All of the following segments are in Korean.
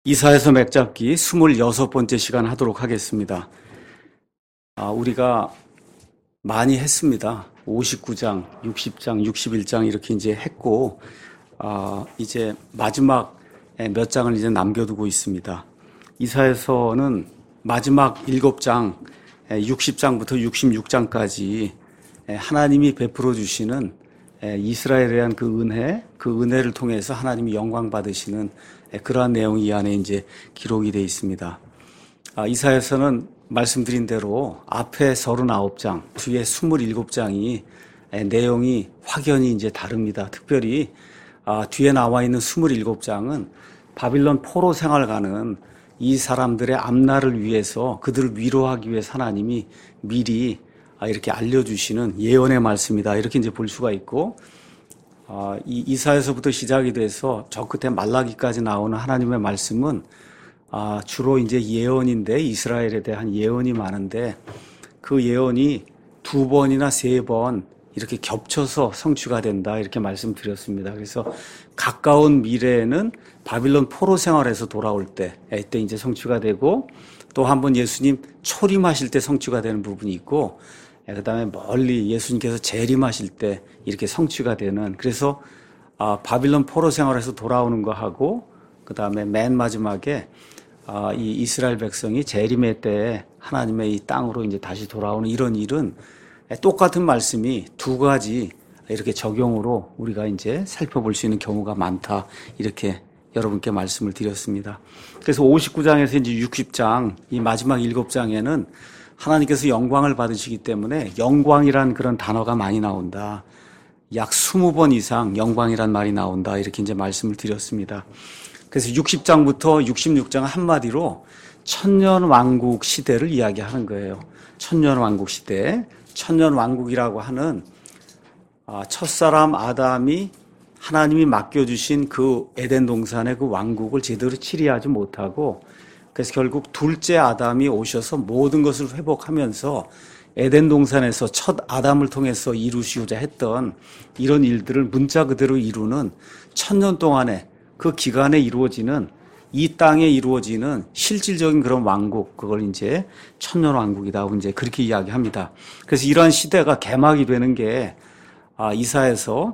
이사야서 맥잡기 26번째 시간 하도록 하겠습니다. 우리가 많이 했습니다. 59장, 60장, 61장 이렇게 이제 했고, 이제 마지막 몇 장을 이제 남겨두고 있습니다. 이사야서는 마지막 7장, 60장부터 66장까지 하나님이 베풀어 주시는 이스라엘에 대한 그 은혜를 통해서 하나님이 영광 받으시는 그러한 내용이 이 안에 이제 기록이 되어 있습니다. 이사야서는 말씀드린 대로 앞에 39장, 뒤에 27장이 내용이 확연히 이제 다릅니다. 특별히 뒤에 나와 있는 27장은 바빌론 포로 생활 가는 이 사람들의 앞날을 위해서 그들을 위로하기 위해서 하나님이 미리 이렇게 알려주시는 예언의 말씀이다. 이렇게 이제 볼 수가 있고, 이 이사야서부터 시작이 돼서 저 끝에 말라기까지 나오는 하나님의 말씀은 주로 이제 예언인데, 이스라엘에 대한 예언이 많은데 그 예언이 2번이나 3번 이렇게 겹쳐서 성취가 된다. 이렇게 말씀드렸습니다. 그래서 가까운 미래에는 바빌론 포로 생활에서 돌아올 때, 이때 이제 성취가 되고, 또 한 번 예수님 초림하실 때 성취가 되는 부분이 있고, 그 다음에 멀리 예수님께서 재림하실 때 이렇게 성취가 되는, 그래서 바빌론 포로 생활에서 돌아오는 거 하고, 그 다음에 맨 마지막에 이 이스라엘 백성이 재림의 때에 하나님의 이 땅으로 이제 다시 돌아오는 이런 일은 똑같은 말씀이 두 가지 이렇게 적용으로 우리가 이제 살펴볼 수 있는 경우가 많다. 이렇게 여러분께 말씀을 드렸습니다. 그래서 59장에서 이제 60장, 이 마지막 7장에는 하나님께서 영광을 받으시기 때문에 영광이란 그런 단어가 많이 나온다. 약 20번 이상 영광이란 말이 나온다. 이렇게 이제 말씀을 드렸습니다. 그래서 60장부터 66장은 한마디로 천년 왕국 시대를 이야기하는 거예요. 천년 왕국 시대. 천년 왕국이라고 하는 첫사람 아담이 하나님이 맡겨주신 그 에덴 동산의 그 왕국을 제대로 치리하지 못하고, 그래서 결국 둘째 아담이 오셔서 모든 것을 회복하면서 에덴 동산에서 첫 아담을 통해서 이루시고자 했던 이런 일들을 문자 그대로 이루는 천년 동안에 그 기간에 이루어지는, 이 땅에 이루어지는 실질적인 그런 왕국, 그걸 이제 천년 왕국이다. 이제 그렇게 이야기합니다. 그래서 이러한 시대가 개막이 되는 게 이사야서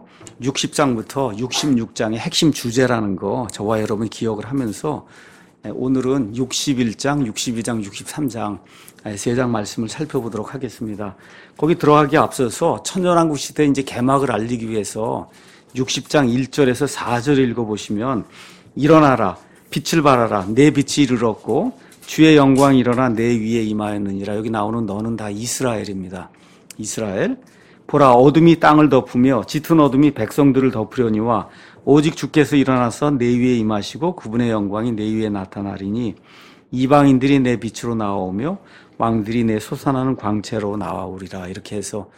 60장부터 66장의 핵심 주제라는 거 저와 여러분 기억을 하면서 오늘은 61장, 62장, 63장 세 장 말씀을 살펴보도록 하겠습니다. 거기 들어가기 앞서서 천년왕국 시대 이제 개막을 알리기 위해서 60장 1절에서 4절 읽어보시면, 일어나라 빛을 발하라 내 빛이 이르렀고 주의 영광이 일어나 내 위에 임하였느니라. 여기 나오는 너는 다 이스라엘입니다. 이스라엘. 보라 어둠이 땅을 덮으며 짙은 어둠이 백성들을 덮으려니와 오직 주께서 일어나서 내 위에 임하시고 그분의 영광이 내 위에 나타나리니 이방인들이 내 빛으로 나오며 왕들이 내 솟아나는 광채로 나와오리라. 이렇게 해서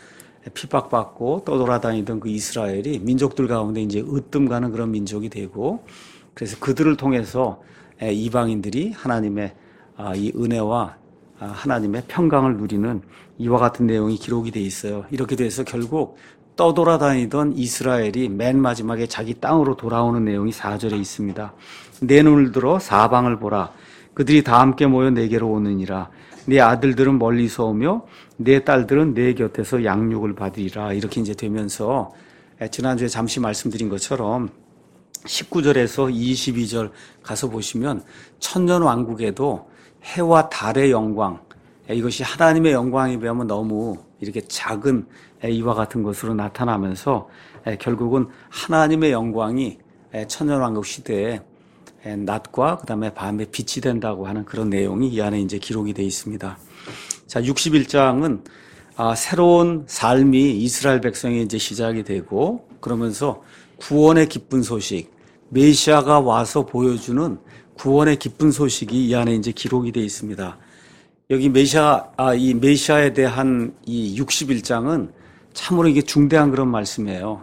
핍박받고 떠돌아다니던 그 이스라엘이 민족들 가운데 이제 으뜸 가는 그런 민족이 되고, 그래서 그들을 통해서 이방인들이 하나님의 이 은혜와 하나님의 평강을 누리는 이와 같은 내용이 기록이 돼 있어요. 이렇게 돼서 결국 떠돌아다니던 이스라엘이 맨 마지막에 자기 땅으로 돌아오는 내용이 4절에 있습니다. 내 눈을 들어 사방을 보라. 그들이 다 함께 모여 내게로 오느니라. 내 아들들은 멀리서 오며 내 딸들은 내 곁에서 양육을 받으리라. 이렇게 이제 되면서 지난주에 잠시 말씀드린 것처럼 19절에서 22절 가서 보시면 천년 왕국에도 해와 달의 영광, 이것이 하나님의 영광에 비하면 너무 이렇게 작은 이와 같은 것으로 나타나면서 결국은 하나님의 영광이 천년왕국 시대에 낮과 그다음에 밤에 빛이 된다고 하는 그런 내용이 이 안에 이제 기록이 되어 있습니다. 자, 61장은 새로운 삶이 이스라엘 백성이 이제 시작이 되고, 그러면서 구원의 기쁜 소식, 메시아가 와서 보여주는 구원의 기쁜 소식이 이 안에 이제 기록이 되어 있습니다. 여기 이 메시아에 대한 이 61장은 참으로 이게 중대한 그런 말씀이에요.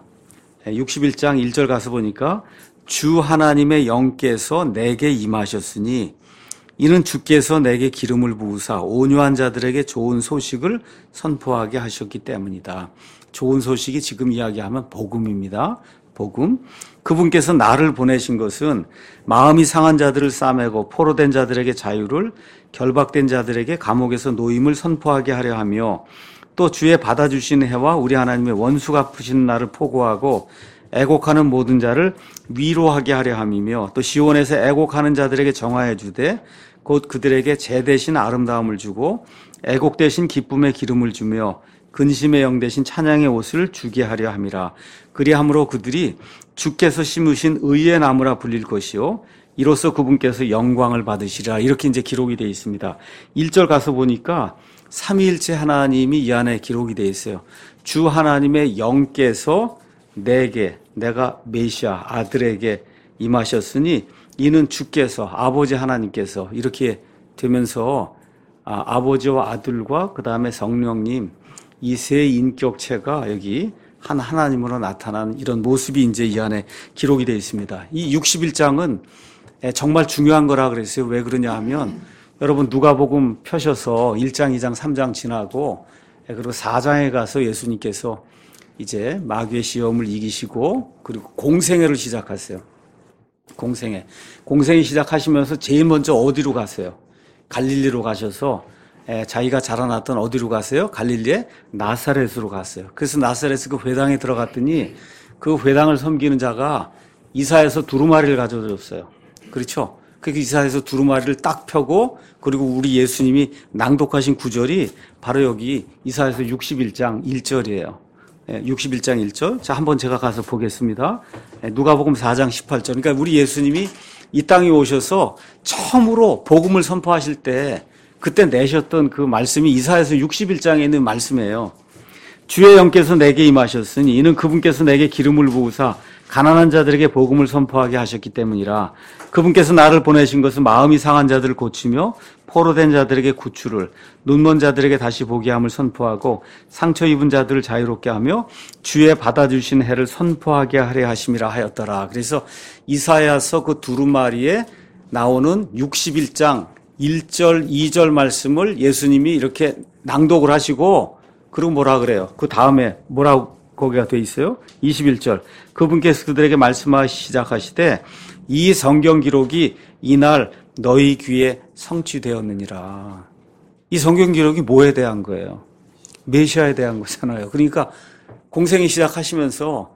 61장 1절 가서 보니까 주 하나님의 영께서 내게 임하셨으니 이는 주께서 내게 기름을 부으사 온유한 자들에게 좋은 소식을 선포하게 하셨기 때문이다. 좋은 소식이 지금 이야기하면 복음입니다. 복음. 그분께서 나를 보내신 것은 마음이 상한 자들을 싸매고 포로된 자들에게 자유를, 결박된 자들에게 감옥에서 노임을 선포하게 하려 하며, 또 주의 받아주시는 해와 우리 하나님의 원수 갚으시는 날을 포고하고 애곡하는 모든 자를 위로하게 하려 함이며, 또 시온에서 애곡하는 자들에게 정하여 주되 곧 그들에게 제 대신 아름다움을 주고 애곡 대신 기쁨의 기름을 주며 근심의 영 대신 찬양의 옷을 주게 하려 함이라. 그리함으로 그들이 주께서 심으신 의의 나무라 불릴 것이요 이로써 그분께서 영광을 받으시리라. 이렇게 이제 기록이 되어 있습니다. 1절 가서 보니까 삼위일체 하나님이 이 안에 기록이 되어 있어요. 주 하나님의 영께서 내게, 내가 메시아 아들에게 임하셨으니 이는 주께서, 아버지 하나님께서, 이렇게 되면서 아버지와 아들과 그 다음에 성령님 이 세 인격체가 여기 한 하나님으로 나타나는 이런 모습이 이제 이 안에 기록이 되어 있습니다. 이 61장은 정말 중요한 거라 그랬어요. 왜 그러냐 하면 여러분 누가복음 펴셔서 1장, 2장, 3장 지나고 그리고 4장에 가서 예수님께서 이제 마귀의 시험을 이기시고 그리고 공생애를 시작하세요. 공생애 시작하시면서 제일 먼저 어디로 가세요? 갈릴리로 가셔서 자기가 자라났던 어디로 가세요? 갈릴리의 나사렛으로 갔어요. 그래서 나사렛 그 회당에 들어갔더니 그 회당을 섬기는 자가 이사야서 두루마리를 가져줬어요. 그렇죠? 그 이사야서 두루마리를 딱 펴고 그리고 우리 예수님이 낭독하신 구절이 바로 여기 이사야서 61장 1절이에요. 61장 1절. 자, 한번 제가 가서 보겠습니다. 누가복음 4장 18절. 그러니까 우리 예수님이 이 땅에 오셔서 처음으로 복음을 선포하실 때 그때 내셨던 그 말씀이 이사야서 61장에 있는 말씀이에요. 주의 영께서 내게 임하셨으니 이는 그분께서 내게 기름을 부으사 가난한 자들에게 복음을 선포하게 하셨기 때문이라. 그분께서 나를 보내신 것은 마음이 상한 자들을 고치며 포로된 자들에게 구출을, 눈먼 자들에게 다시 보게 함을 선포하고 상처 입은 자들을 자유롭게 하며 주의 받아주신 해를 선포하게 하려 하심이라 하였더라. 그래서 이사야서 그 두루마리에 나오는 61장 1절, 2절 말씀을 예수님이 이렇게 낭독을 하시고 그리고 뭐라 그래요? 그 다음에 뭐라고 거기가 돼 있어요? 21절. 그분께서 그들에게 말씀하시 시작하시되 이 성경 기록이 이날 너희 귀에 성취되었느니라. 이 성경 기록이 뭐에 대한 거예요? 메시아에 대한 거잖아요. 그러니까 공생이 시작하시면서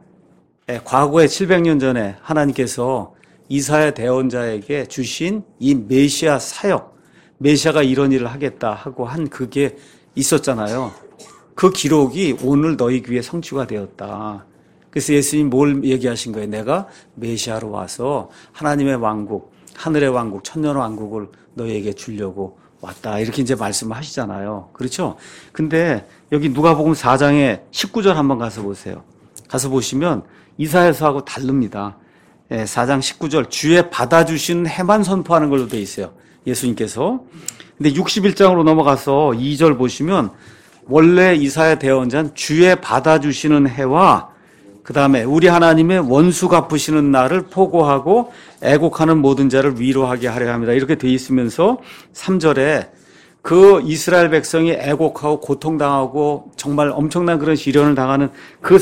과거에 700년 전에 하나님께서 이사야 대언자에게 주신 이 메시아 사역, 메시아가 이런 일을 하겠다 하고 한 그게 있었잖아요. 그 기록이 오늘 너희 귀에 성취가 되었다. 그래서 예수님 뭘 얘기하신 거예요? 내가 메시아로 와서 하나님의 왕국, 하늘의 왕국, 천년 왕국을 너희에게 주려고 왔다. 이렇게 이제 말씀을 하시잖아요. 그렇죠? 근데 여기 누가복음 4장에 19절 한번 가서 보세요. 가서 보시면 이사야서하고 다릅니다. 4장 19절 주의 받아주시는 해만 선포하는 걸로 돼 있어요. 예수님께서. 근데 61장으로 넘어가서 2절 보시면 원래 이사야 대언자는 주의 받아주시는 해와 그 다음에 우리 하나님의 원수 갚으시는 날을 포고하고 애곡하는 모든 자를 위로하게 하려 합니다. 이렇게 돼 있으면서 3절에 그 이스라엘 백성이 애곡하고 고통당하고 정말 엄청난 그런 시련을 당하는 그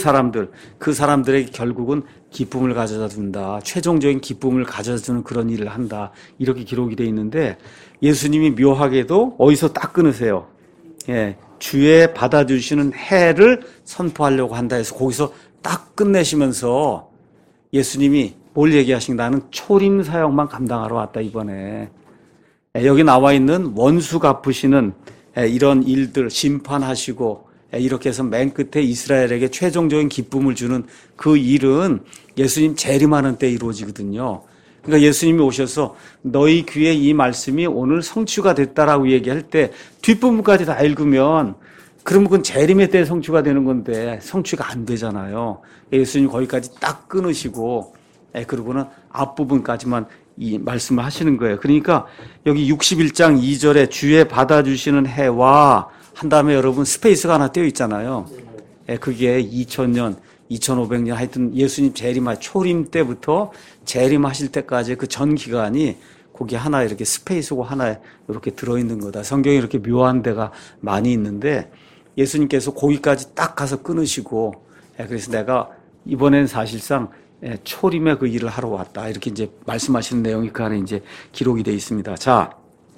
사람들에게 결국은 기쁨을 가져다 준다. 최종적인 기쁨을 가져다 주는 그런 일을 한다. 이렇게 기록이 돼 있는데 예수님이 묘하게도 어디서 딱 끊으세요. 주의 받아주시는 해를 선포하려고 한다 해서 거기서 딱 끝내시면서 예수님이 뭘 얘기하신가? 나는 초림 사역만 감당하러 왔다 이번에. 여기 나와 있는 원수 갚으시는 이런 일들 심판하시고 이렇게 해서 맨 끝에 이스라엘에게 최종적인 기쁨을 주는 그 일은 예수님 재림하는 때 이루어지거든요. 그러니까 예수님이 오셔서 너희 귀에 이 말씀이 오늘 성취가 됐다라고 얘기할 때 뒷부분까지 다 읽으면 그러면 그건 재림의 때 성취가 되는 건데 성취가 안 되잖아요. 예수님 거기까지 딱 끊으시고 그러고는 앞부분까지만 이 말씀을 하시는 거예요. 그러니까 여기 61장 2절에 주의 받아주시는 해와 한 다음에 여러분 스페이스가 하나 떼어 있잖아요. 그게 2000년, 2500년 하여튼 예수님 재림할 초림 때부터 재림하실 때까지 그 전 기간이 거기 하나 이렇게 스페이스고 하나에 이렇게 들어있는 거다. 성경에 이렇게 묘한 데가 많이 있는데 예수님께서 거기까지 딱 가서 끊으시고 그래서 내가 이번엔 사실상 초림의 그 일을 하러 왔다. 이렇게 이제 말씀하시는 내용이 그 안에 이제 기록이 되어 있습니다. 자,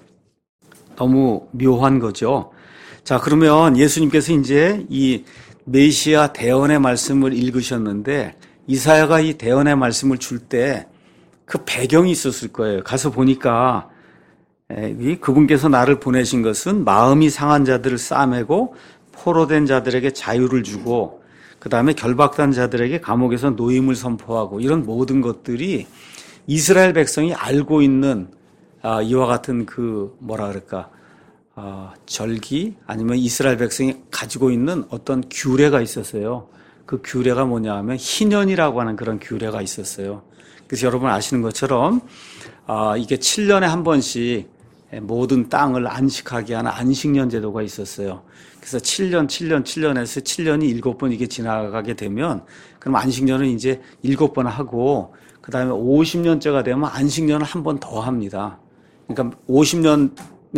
너무 묘한 거죠. 자, 그러면 예수님께서 이제 이 메시아 대언의 말씀을 읽으셨는데 이사야가 이 대언의 말씀을 줄 때 그 배경이 있었을 거예요. 가서 보니까 그분께서 나를 보내신 것은 마음이 상한 자들을 싸매고 포로된 자들에게 자유를 주고 그 다음에 결박된 자들에게 감옥에서 노임을 선포하고 이런 모든 것들이 이스라엘 백성이 알고 있는 이와 같은 그 뭐라 그럴까 절기 아니면 이스라엘 백성이 가지고 있는 어떤 규례가 있었어요. 그 규례가 뭐냐 하면 희년이라고 하는 그런 규례가 있었어요. 그래서 여러분 아시는 것처럼 이게 7년에 한 번씩 모든 땅을 안식하게 하는 안식년 제도가 있었어요. 그래서 7년에서 7년이 7번 이게 지나가게 되면 그럼 안식년은 이제 7번 하고 그 다음에 50년째가 되면 안식년을 한 번 더 합니다. 그러니까 50년에는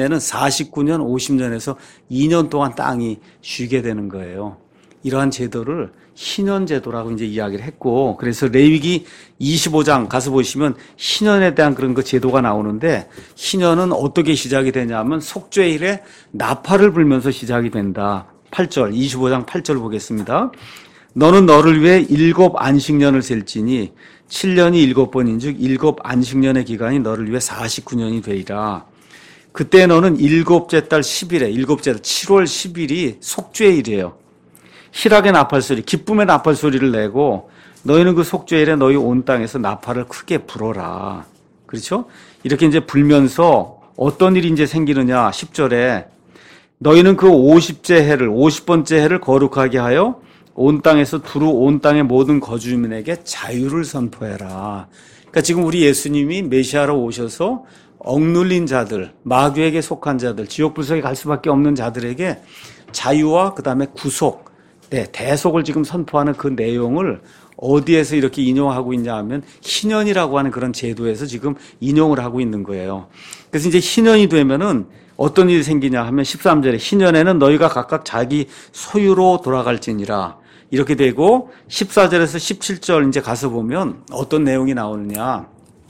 49년, 50년에서 2년 동안 땅이 쉬게 되는 거예요. 이러한 제도를 희년 제도라고 이제 이야기를 했고, 그래서 레위기 25장 가서 보시면 희년에 대한 그런 그 제도가 나오는데, 희년은 어떻게 시작이 되냐면 속죄일에 나팔을 불면서 시작이 된다. 8절, 25장 8절 보겠습니다. 너는 너를 위해 7 안식년을 셀지니 7년이 7번인즉 7 안식년의 기간이 너를 위해 49년이 되리라. 그때 너는 7째 달 10일에 7째 달 7월 10일이 속죄일이에요. 희락의 나팔소리, 기쁨의 나팔소리를 내고 너희는 그 속죄일에 너희 온 땅에서 나팔을 크게 불어라. 그렇죠? 이렇게 이제 불면서 어떤 일이 이제 생기느냐. 10절에 너희는 그 50번째 해를 거룩하게 하여 온 땅에서 두루 온 땅의 모든 거주민에게 자유를 선포해라. 그러니까 지금 우리 예수님이 메시아로 오셔서 억눌린 자들, 마귀에게 속한 자들, 지옥 불속에 갈 수밖에 없는 자들에게 자유와 그 다음에 구속, 대속을 지금 선포하는 그 내용을 어디에서 이렇게 인용하고 있냐 하면 희년이라고 하는 그런 제도에서 지금 인용을 하고 있는 거예요. 그래서 이제 희년이 되면은 어떤 일이 생기냐 하면 13절에 희년에는 너희가 각각 자기 소유로 돌아갈지니라. 이렇게 되고 14절에서 17절 이제 가서 보면 어떤 내용이 나오느냐.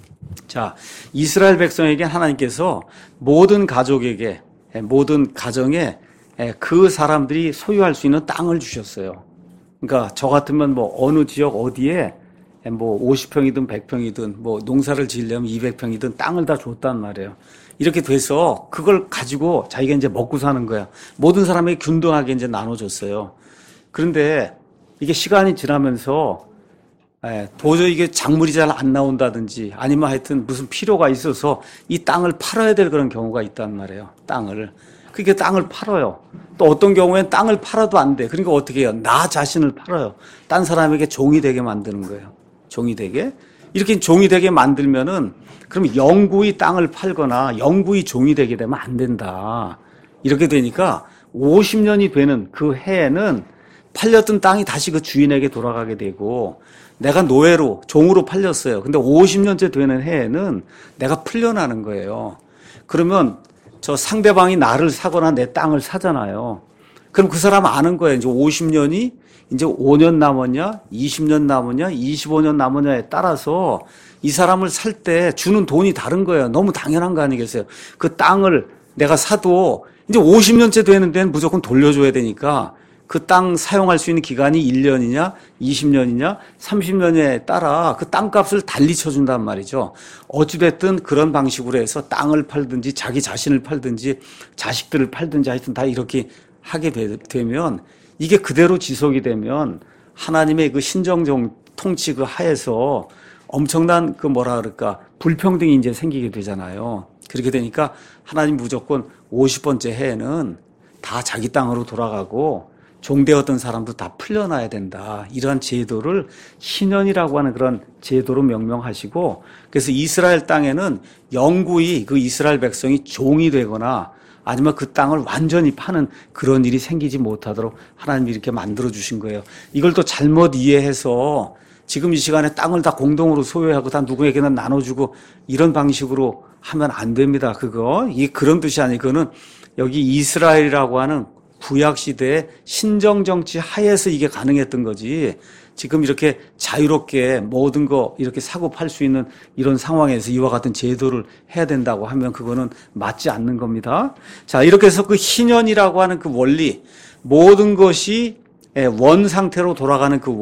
자, 이스라엘 백성에게 하나님께서 모든 가족에게, 모든 가정에 그 사람들이 소유할 수 있는 땅을 주셨어요. 그러니까 저 같으면 뭐 어느 지역 어디에 뭐 50평이든 100평이든 뭐 농사를 지으려면 200평이든 땅을 다 줬단 말이에요. 이렇게 돼서 그걸 가지고 자기가 이제 먹고 사는 거야. 모든 사람에게 균등하게 이제 나눠줬어요. 그런데 이게 시간이 지나면서 도저히 이게 작물이 잘 안 나온다든지 아니면 하여튼 무슨 필요가 있어서 이 땅을 팔아야 될 그런 경우가 있단 말이에요. 땅을. 그러니까 땅을 팔아요. 또 어떤 경우엔 땅을 팔아도 안 돼. 그러니까 어떻게 해요? 나 자신을 팔아요. 딴 사람에게 종이 되게 만드는 거예요. 종이 되게. 이렇게 종이 되게 만들면은 그럼 영구히 땅을 팔거나 영구히 종이 되게 되면 안 된다. 이렇게 되니까 50년이 되는 그 해에는 팔렸던 땅이 다시 그 주인에게 돌아가게 되고 내가 노예로, 종으로 팔렸어요. 근데 50년째 되는 해에는 내가 풀려나는 거예요. 그러면 저 상대방이 나를 사거나 내 땅을 사잖아요. 그럼 그 사람 아는 거예요. 이제 50년이 이제 5년 남았냐, 20년 남았냐, 25년 남았냐에 따라서 이 사람을 살 때 주는 돈이 다른 거예요. 너무 당연한 거 아니겠어요? 그 땅을 내가 사도 이제 50년째 되는 데는 무조건 돌려줘야 되니까 그 땅 사용할 수 있는 기간이 1년이냐, 20년이냐, 30년에 따라 그 땅값을 달리 쳐준단 말이죠. 어찌됐든 그런 방식으로 해서 땅을 팔든지 자기 자신을 팔든지 자식들을 팔든지 하여튼 다 이렇게 하게 되면 이게 그대로 지속이 되면 하나님의 그 신정 통치 그 하에서 엄청난 그 뭐라 그럴까 불평등이 이제 생기게 되잖아요. 그렇게 되니까 하나님 무조건 50번째 해에는 다 자기 땅으로 돌아가고 종되었던 사람도 다 풀려나야 된다. 이러한 제도를 희년이라고 하는 그런 제도로 명명하시고 그래서 이스라엘 땅에는 영구히 그 이스라엘 백성이 종이 되거나 아니면 그 땅을 완전히 파는 그런 일이 생기지 못하도록 하나님이 이렇게 만들어주신 거예요. 이걸 또 잘못 이해해서 지금 이 시간에 땅을 다 공동으로 소유하고 다 누구에게나 나눠주고 이런 방식으로 하면 안 됩니다. 이게 그런 뜻이 아니고 그거는 여기 이스라엘이라고 하는 구약시대의 신정정치 하에서 이게 가능했던 거지 지금 이렇게 자유롭게 모든 거 이렇게 사고 팔 수 있는 이런 상황에서 이와 같은 제도를 해야 된다고 하면 그거는 맞지 않는 겁니다. 자, 이렇게 해서 그 희년이라고 하는 그 원리, 모든 것이 원 상태로 돌아가는 그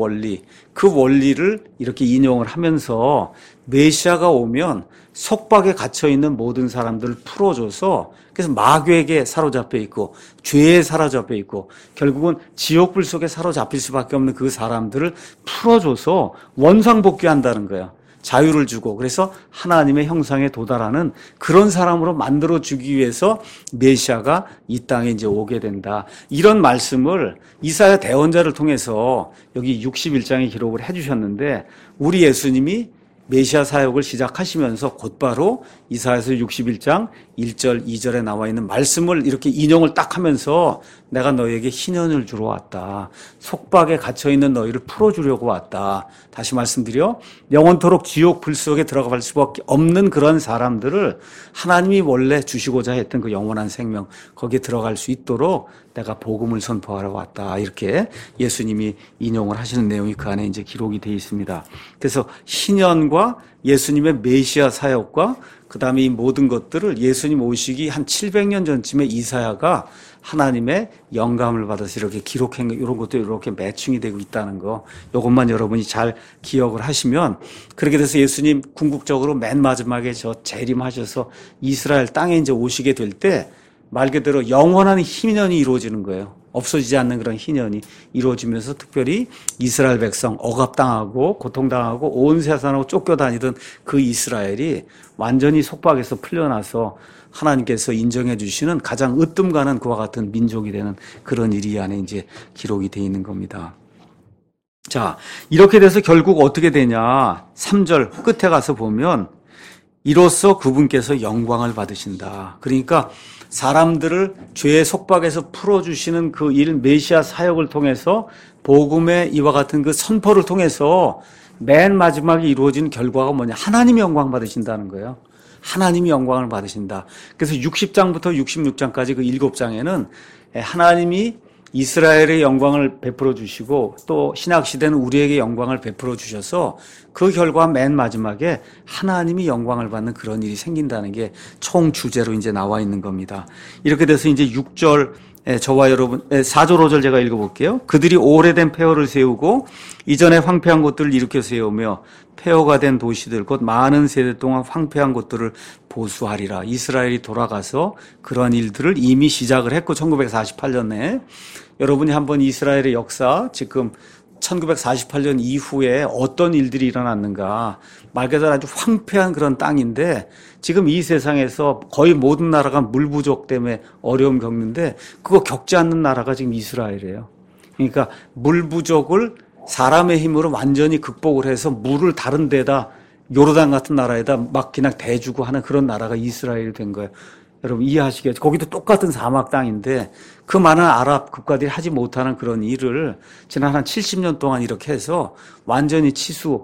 원리를 이렇게 인용을 하면서 메시아가 오면 속박에 갇혀 있는 모든 사람들을 풀어줘서 그래서 마귀에게 사로잡혀 있고 죄에 사로잡혀 있고 결국은 지옥불 속에 사로잡힐 수밖에 없는 그 사람들을 풀어줘서 원상복귀한다는 거예요. 자유를 주고 그래서 하나님의 형상에 도달하는 그런 사람으로 만들어주기 위해서 메시아가 이 땅에 이제 오게 된다. 이런 말씀을 이사야 대언자를 통해서 여기 61장에 기록을 해주셨는데 우리 예수님이 메시아 사역을 시작하시면서 곧바로 이사야서 61장 1절 2절에 나와 있는 말씀을 이렇게 인용을 딱 하면서 내가 너희에게 희년을 주러 왔다. 속박에 갇혀있는 너희를 풀어주려고 왔다. 다시 말씀드려 영원토록 지옥 불 속에 들어갈 수밖에 없는 그런 사람들을 하나님이 원래 주시고자 했던 그 영원한 생명 거기에 들어갈 수 있도록 내가 복음을 선포하러 왔다. 이렇게 예수님이 인용을 하시는 내용이 그 안에 이제 기록이 되어 있습니다. 그래서 희년과 예수님의 메시아 사역과 그다음에 이 모든 것들을 예수님 오시기 한 700년 전쯤에 이사야가 하나님의 영감을 받아서 이렇게 기록한 거 이런 것도 이렇게 매칭이 되고 있다는 거 이것만 여러분이 잘 기억을 하시면 그렇게 돼서 예수님 궁극적으로 맨 마지막에 저 재림하셔서 이스라엘 땅에 이제 오시게 될 때 말 그대로 영원한 희년이 이루어지는 거예요. 없어지지 않는 그런 희년이 이루어지면서 특별히 이스라엘 백성 억압당하고 고통당하고 온 세상으로 쫓겨다니던 그 이스라엘이 완전히 속박에서 풀려나서 하나님께서 인정해 주시는 가장 으뜸 가는 그와 같은 민족이 되는 그런 일이 안에 이제 기록이 되어 있는 겁니다. 자, 이렇게 돼서 결국 어떻게 되냐? 3절 끝에 가서 보면 이로써 그분께서 영광을 받으신다. 그러니까 사람들을 죄의 속박에서 풀어주시는 그 일 메시아 사역을 통해서 복음의 이와 같은 그 선포를 통해서 맨 마지막에 이루어진 결과가 뭐냐? 하나님이 영광 받으신다는 거예요. 하나님이 영광을 받으신다. 그래서 60장부터 66장까지 그 7장에는 하나님이 이스라엘의 영광을 베풀어 주시고 또 신약시대는 우리에게 영광을 베풀어 주셔서 그 결과 맨 마지막에 하나님이 영광을 받는 그런 일이 생긴다는 게 총 주제로 이제 나와 있는 겁니다. 이렇게 돼서 이제 6절 저와 여러분 4절 5절 제가 읽어볼게요. 그들이 오래된 폐허를 세우고 이전에 황폐한 곳들을 일으켜 세우며 폐허가 된 도시들 곧 많은 세대 동안 황폐한 곳들을 보수하리라. 이스라엘이 돌아가서 그러한 일들을 이미 시작을 했고 1948년에 여러분이 한번 이스라엘의 역사 지금 1948년 이후에 어떤 일들이 일어났는가 말 그대로 아주 황폐한 그런 땅인데 지금 이 세상에서 거의 모든 나라가 물 부족 때문에 어려움 겪는데 그거 겪지 않는 나라가 지금 이스라엘이에요. 그러니까 물 부족을 사람의 힘으로 완전히 극복을 해서 물을 다른 데다 요르단 같은 나라에다 막 그냥 대주고 하는 그런 나라가 이스라엘이 된 거예요. 여러분 이해하시겠죠? 거기도 똑같은 사막 땅인데 그 많은 아랍 국가들이 하지 못하는 그런 일을 지난 한 70년 동안 이렇게 해서 완전히 치수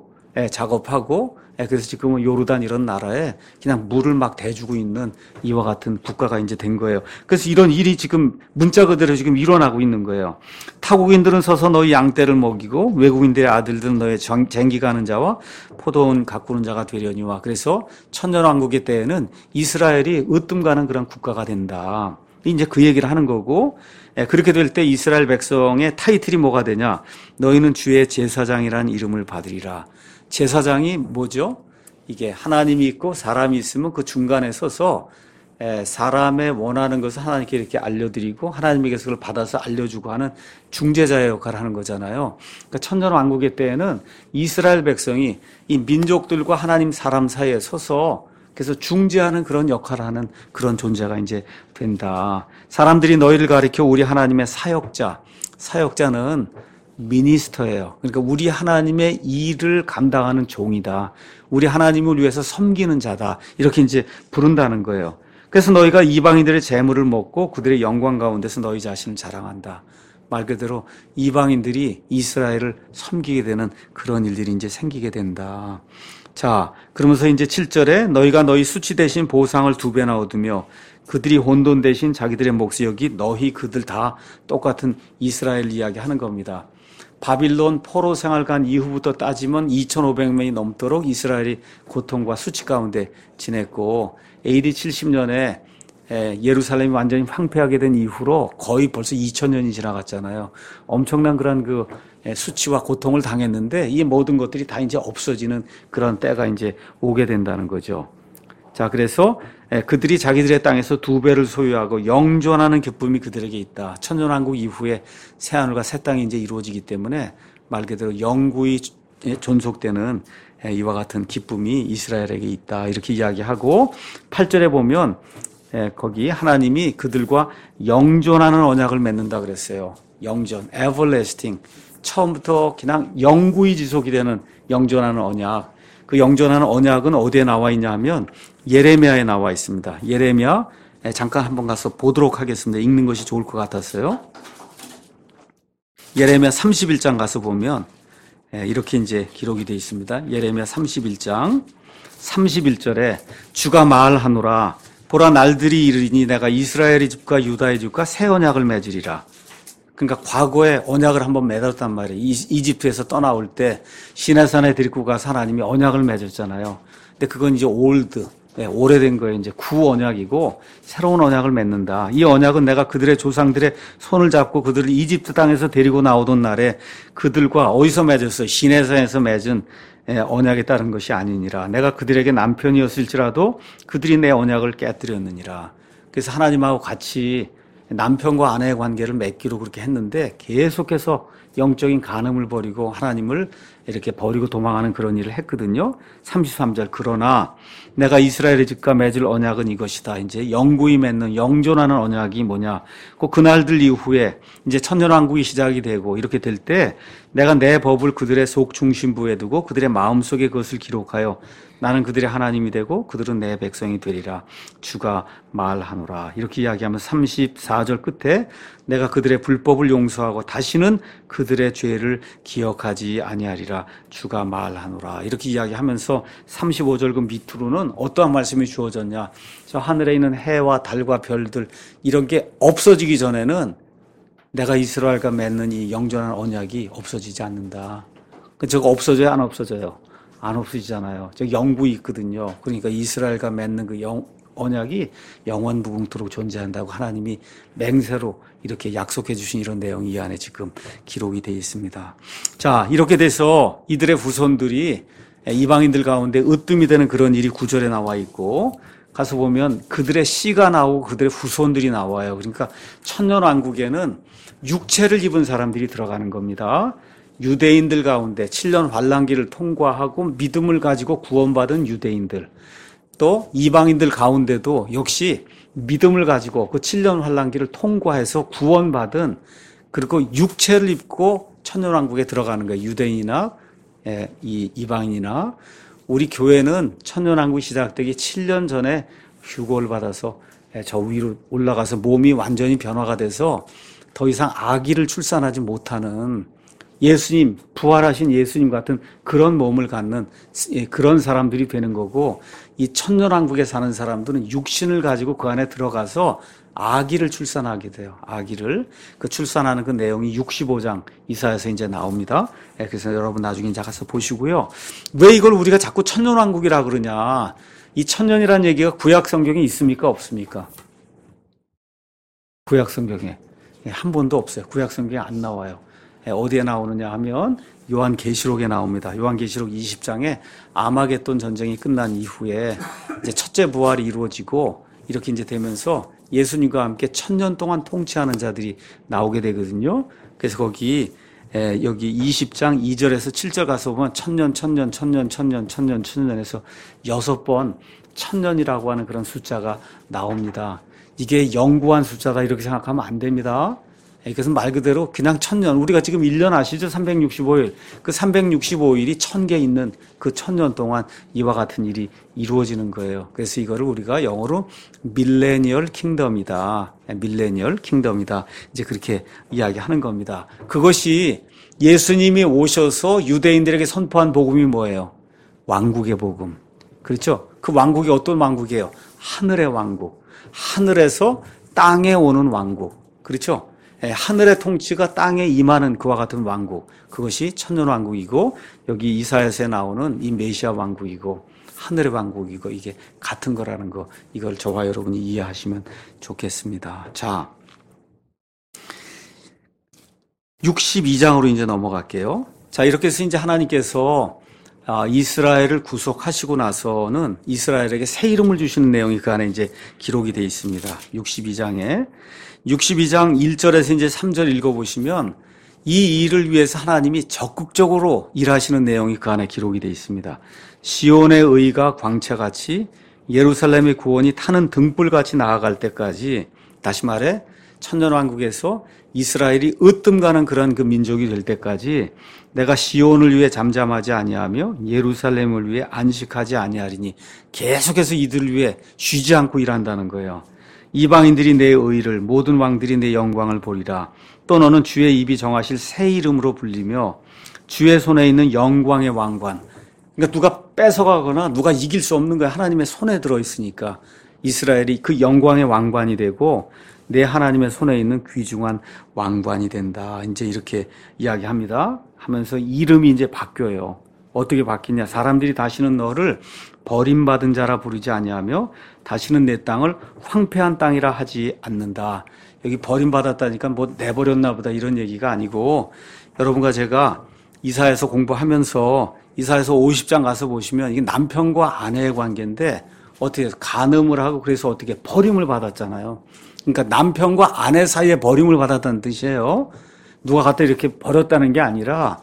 작업하고 그래서 지금은 요르단 이런 나라에 그냥 물을 막 대주고 있는 이와 같은 국가가 이제 된 거예요. 그래서 이런 일이 지금 문자 그대로 지금 일어나고 있는 거예요. 타국인들은 서서 너희 양떼를 먹이고 외국인들의 아들들은 너의 쟁기가는 자와 포도원 가꾸는 자가 되려니와. 그래서 천년왕국의 때에는 이스라엘이 으뜸가는 그런 국가가 된다. 이제 그 얘기를 하는 거고 그렇게 될 때 이스라엘 백성의 타이틀이 뭐가 되냐? 너희는 주의 제사장이라는 이름을 받으리라. 제사장이 뭐죠? 이게 하나님이 있고 사람이 있으면 그 중간에 서서 사람의 원하는 것을 하나님께 이렇게 알려드리고 하나님에게서 그걸 받아서 알려주고 하는 중재자의 역할을 하는 거잖아요. 그러니까 천년왕국의 때에는 이스라엘 백성이 이 민족들과 하나님 사람 사이에 서서 그래서 중재하는 그런 역할을 하는 그런 존재가 이제 된다. 사람들이 너희를 가리켜 우리 하나님의 사역자는 미니스터예요. 그러니까 우리 하나님의 일을 감당하는 종이다. 우리 하나님을 위해서 섬기는 자다. 이렇게 이제 부른다는 거예요. 그래서 너희가 이방인들의 재물을 먹고 그들의 영광 가운데서 너희 자신을 자랑한다. 말 그대로 이방인들이 이스라엘을 섬기게 되는 그런 일들이 이제 생기게 된다. 자, 그러면서 이제 7절에 너희가 너희 수치 대신 보상을 2배나 얻으며 그들이 혼돈 대신 자기들의 몫이 여기 너희 그들 다 똑같은 이스라엘 이야기 하는 겁니다. 바빌론 포로 생활 간 이후부터 따지면 2,500명이 넘도록 이스라엘이 고통과 수치 가운데 지냈고 AD 70년에 예루살렘이 완전히 황폐하게 된 이후로 거의 벌써 2,000년이 지나갔잖아요. 엄청난 그런 그 수치와 고통을 당했는데 이 모든 것들이 다 이제 없어지는 그런 때가 이제 오게 된다는 거죠. 자, 그래서 그들이 자기들의 땅에서 2배를 소유하고 영존하는 기쁨이 그들에게 있다. 천년왕국 이후에 새하늘과 새 땅이 이제 이루어지기 때문에 말 그대로 영구히 존속되는 이와 같은 기쁨이 이스라엘에게 있다. 이렇게 이야기하고 8절에 보면 거기 하나님이 그들과 영존하는 언약을 맺는다 그랬어요. 영존, everlasting. 처음부터 그냥 영구히 지속이 되는 영존하는 언약. 그 영존하는 언약은 어디에 나와 있냐 하면 예레미야에 나와 있습니다. 예레미야 잠깐 한번 가서 보도록 하겠습니다. 읽는 것이 좋을 것 같았어요. 예레미야 31장 가서 보면 이렇게 이제 기록이 되어 있습니다. 예레미야 31장 31절에 주가 말하노라 보라 날들이 이르니 내가 이스라엘의 집과 유다의 집과 새 언약을 맺으리라. 그러니까 과거에 언약을 한번 맺었단 말이에요. 이집트에서 떠나올 때 시내산에 데리고 가서 하나님이 언약을 맺었잖아요. 근데 그건 이제 오래된 거예요. 이제 구 언약이고 새로운 언약을 맺는다. 이 언약은 내가 그들의 조상들의 손을 잡고 그들을 이집트 땅에서 데리고 나오던 날에 그들과 어디서 맺었어요? 시내산에서 맺은 언약에 따른 것이 아니니라. 내가 그들에게 남편이었을지라도 그들이 내 언약을 깨뜨렸느니라. 그래서 하나님하고 같이 남편과 아내의 관계를 맺기로 그렇게 했는데 계속해서 영적인 간음을 버리고 하나님을 이렇게 버리고 도망하는 그런 일을 했거든요. 33절 그러나 내가 이스라엘의 집과 맺을 언약은 이것이다. 이제 영구히 맺는 영존하는 언약이 뭐냐. 꼭 그날들 이후에 이제 천년왕국이 시작이 되고 이렇게 될 때 내가 내 법을 그들의 속 중심부에 두고 그들의 마음속에 그것을 기록하여 나는 그들의 하나님이 되고 그들은 내 백성이 되리라. 주가 말하노라. 이렇게 이야기하면 34절 끝에 내가 그들의 불법을 용서하고 다시는 그들의 죄를 기억하지 아니하리라. 주가 말하노라. 이렇게 이야기하면서 35절 그 밑으로는 어떠한 말씀이 주어졌냐. 저 하늘에 있는 해와 달과 별들 이런 게 없어지기 전에는 내가 이스라엘과 맺는 이 영존한 언약이 없어지지 않는다. 저거 없어져요? 안 없어져요? 안 없어지잖아요. 저 영구히 있거든요. 그러니까 이스라엘과 맺는 그 언약이 영원 무궁토록 존재한다고 하나님이 맹세로 이렇게 약속해 주신 이런 내용이 이 안에 지금 기록이 되어 있습니다. 자, 이렇게 돼서 이들의 후손들이 이방인들 가운데 으뜸이 되는 그런 일이 9절에 나와 있고 가서 보면 그들의 씨가 나오고 그들의 후손들이 나와요. 그러니까 천년왕국에는 육체를 입은 사람들이 들어가는 겁니다. 유대인들 가운데 7년 환란기를 통과하고 믿음을 가지고 구원받은 유대인들, 또 이방인들 가운데도 역시 믿음을 가지고 그 7년 환란기를 통과해서 구원받은 그리고 육체를 입고 천년왕국에 들어가는 거예요. 유대인이나 이방인이나. 우리 교회는 천년왕국이 시작되기 7년 전에 휴고를 받아서 저 위로 올라가서 몸이 완전히 변화가 돼서 더 이상 아기를 출산하지 못하는 예수님, 부활하신 예수님 같은 그런 몸을 갖는 그런 사람들이 되는 거고, 이 천년왕국에 사는 사람들은 육신을 가지고 그 안에 들어가서 아기를 출산하게 돼요. 아기를. 그 출산하는 그 내용이 65장 이사야서 이제 나옵니다. 그래서 여러분 나중에 이제 가서 보시고요. 왜 이걸 우리가 자꾸 천년왕국이라 그러냐. 이 천년이라는 얘기가 구약 성경에 있습니까? 없습니까? 구약 성경에. 한 번도 없어요. 구약 성경에 안 나와요. 어디에 나오느냐 하면 요한계시록에 나옵니다. 요한계시록 20장에 아마겟돈 전쟁이 끝난 이후에 이제 첫째 부활이 이루어지고 이렇게 이제 되면서 예수님과 함께 1000년 동안 통치하는 자들이 나오게 되거든요. 그래서 거기 여기 20장 2절에서 7절 가서 보면 천년에서 6번 천년이라고 하는 그런 숫자가 나옵니다. 이게 영구한 숫자다 이렇게 생각하면 안 됩니다. 그것은 말 그대로 그냥 1000년. 우리가 지금 1년 아시죠? 365일. 그 365일이 1000개 있는 그 1000년 동안 이와 같은 일이 이루어지는 거예요. 그래서 이거를 우리가 영어로 밀레니얼 킹덤이다. 밀레니얼 킹덤이다. 이제 그렇게 이야기하는 겁니다. 그것이 예수님이 오셔서 유대인들에게 선포한 복음이 뭐예요? 왕국의 복음. 그렇죠? 그 왕국이 어떤 왕국이에요? 하늘의 왕국. 하늘에서 땅에 오는 왕국. 그렇죠? 하늘의 통치가 땅에 임하는 그와 같은 왕국, 그것이 천년왕국이고 여기 이사야서에 나오는 이 메시아 왕국이고 하늘의 왕국이고 이게 같은 거라는 거, 이걸 저와 여러분이 이해하시면 좋겠습니다. 자, 62장으로 이제 넘어갈게요. 자, 이렇게 해서 이제 하나님께서 이스라엘을 구속하시고 나서는 이스라엘에게 새 이름을 주시는 내용이 그 안에 이제 기록이 되어 있습니다. 62장 1절에서 이제 3절 읽어보시면 이 일을 위해서 하나님이 적극적으로 일하시는 내용이 그 안에 기록이 되어 있습니다. 시온의 의가 광채같이 예루살렘의 구원이 타는 등불같이 나아갈 때까지, 다시 말해 천년왕국에서 이스라엘이 으뜸가는 그런 그 민족이 될 때까지 내가 시온을 위해 잠잠하지 아니하며 예루살렘을 위해 안식하지 아니하리니, 계속해서 이들을 위해 쉬지 않고 일한다는 거예요. 이방인들이 내 의를, 모든 왕들이 내 영광을 보리라. 또 너는 주의 입이 정하실 새 이름으로 불리며 주의 손에 있는 영광의 왕관. 그러니까 누가 뺏어가거나 누가 이길 수 없는 거야. 하나님의 손에 들어있으니까 이스라엘이 그 영광의 왕관이 되고 내 하나님의 손에 있는 귀중한 왕관이 된다. 이제 이렇게 이야기합니다. 하면서 이름이 이제 바뀌어요. 어떻게 바뀌냐? 사람들이 다시는 너를 버림받은 자라 부르지 아니하며 다시는 내 땅을 황폐한 땅이라 하지 않는다. 여기 버림받았다니까 뭐 내버렸나 보다 이런 얘기가 아니고, 여러분과 제가 이사야서 공부하면서 이사야서 50장 가서 보시면 이게 남편과 아내의 관계인데 어떻게 간음을 하고 그래서 어떻게 버림을 받았잖아요. 그러니까 남편과 아내 사이에 버림을 받았다는 뜻이에요. 누가 갖다 이렇게 버렸다는 게 아니라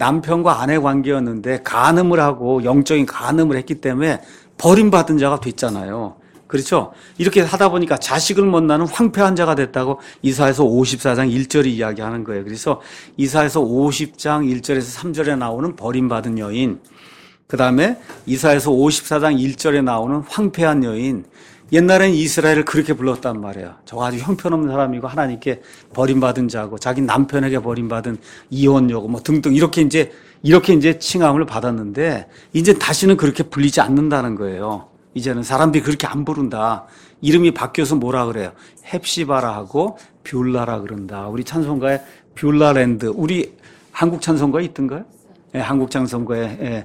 남편과 아내 관계였는데 간음을 하고 영적인 간음을 했기 때문에 버림받은 자가 됐잖아요. 그렇죠? 이렇게 하다 보니까 자식을 못 낳는 황폐한 자가 됐다고 이사야서 54장 1절이 이야기하는 거예요. 그래서 이사야서 50장 1절에서 3절에 나오는 버림받은 여인, 그 다음에 이사야서 54장 1절에 나오는 황폐한 여인, 옛날엔 이스라엘을 그렇게 불렀단 말이에요. 저거 아주 형편없는 사람이고 하나님께 버림받은 자고 자기 남편에게 버림받은 이혼녀고 뭐 등등 이렇게 이제 칭함을 받았는데 이제 다시는 그렇게 불리지 않는다는 거예요. 이제는 사람들이 그렇게 안 부른다. 이름이 바뀌어서 뭐라 그래요? 헵시바라 하고 뷰라라 그런다. 우리 찬송가에 뷰라랜드, 우리 한국 찬송가에 있던가요? 예, 한국 찬송가에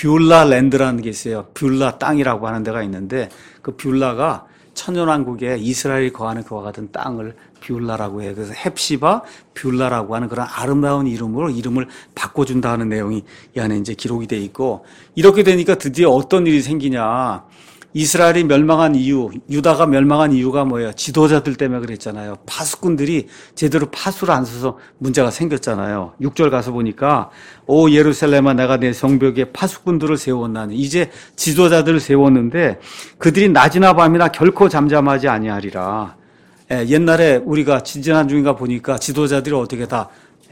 뷰라랜드라는 게 있어요. 뷰라 땅이라고 하는 데가 있는데 그 뷰라가 천년왕국에 이스라엘이 거하는 그와 같은 땅을 뷰라라고 해요. 그래서 헵시바 뷰라라고 하는 그런 아름다운 이름으로 이름을 바꿔준다 하는 내용이 이 안에 이제 기록이 돼 있고, 이렇게 되니까 드디어 어떤 일이 생기냐. 이스라엘이 멸망한 이유, 유다가 멸망한 이유가 뭐예요? 지도자들 때문에 그랬잖아요. 파수꾼들이 제대로 파수를 안 써서 문제가 생겼잖아요. 6절 가서 보니까 오 예루살렘아 내가 내 성벽에 파수꾼들을 세웠나니, 이제 지도자들을 세웠는데 그들이 낮이나 밤이나 결코 잠잠하지 아니하리라. 옛날에 우리가 지지난주인가 보니까 지도자들이 어떻게 다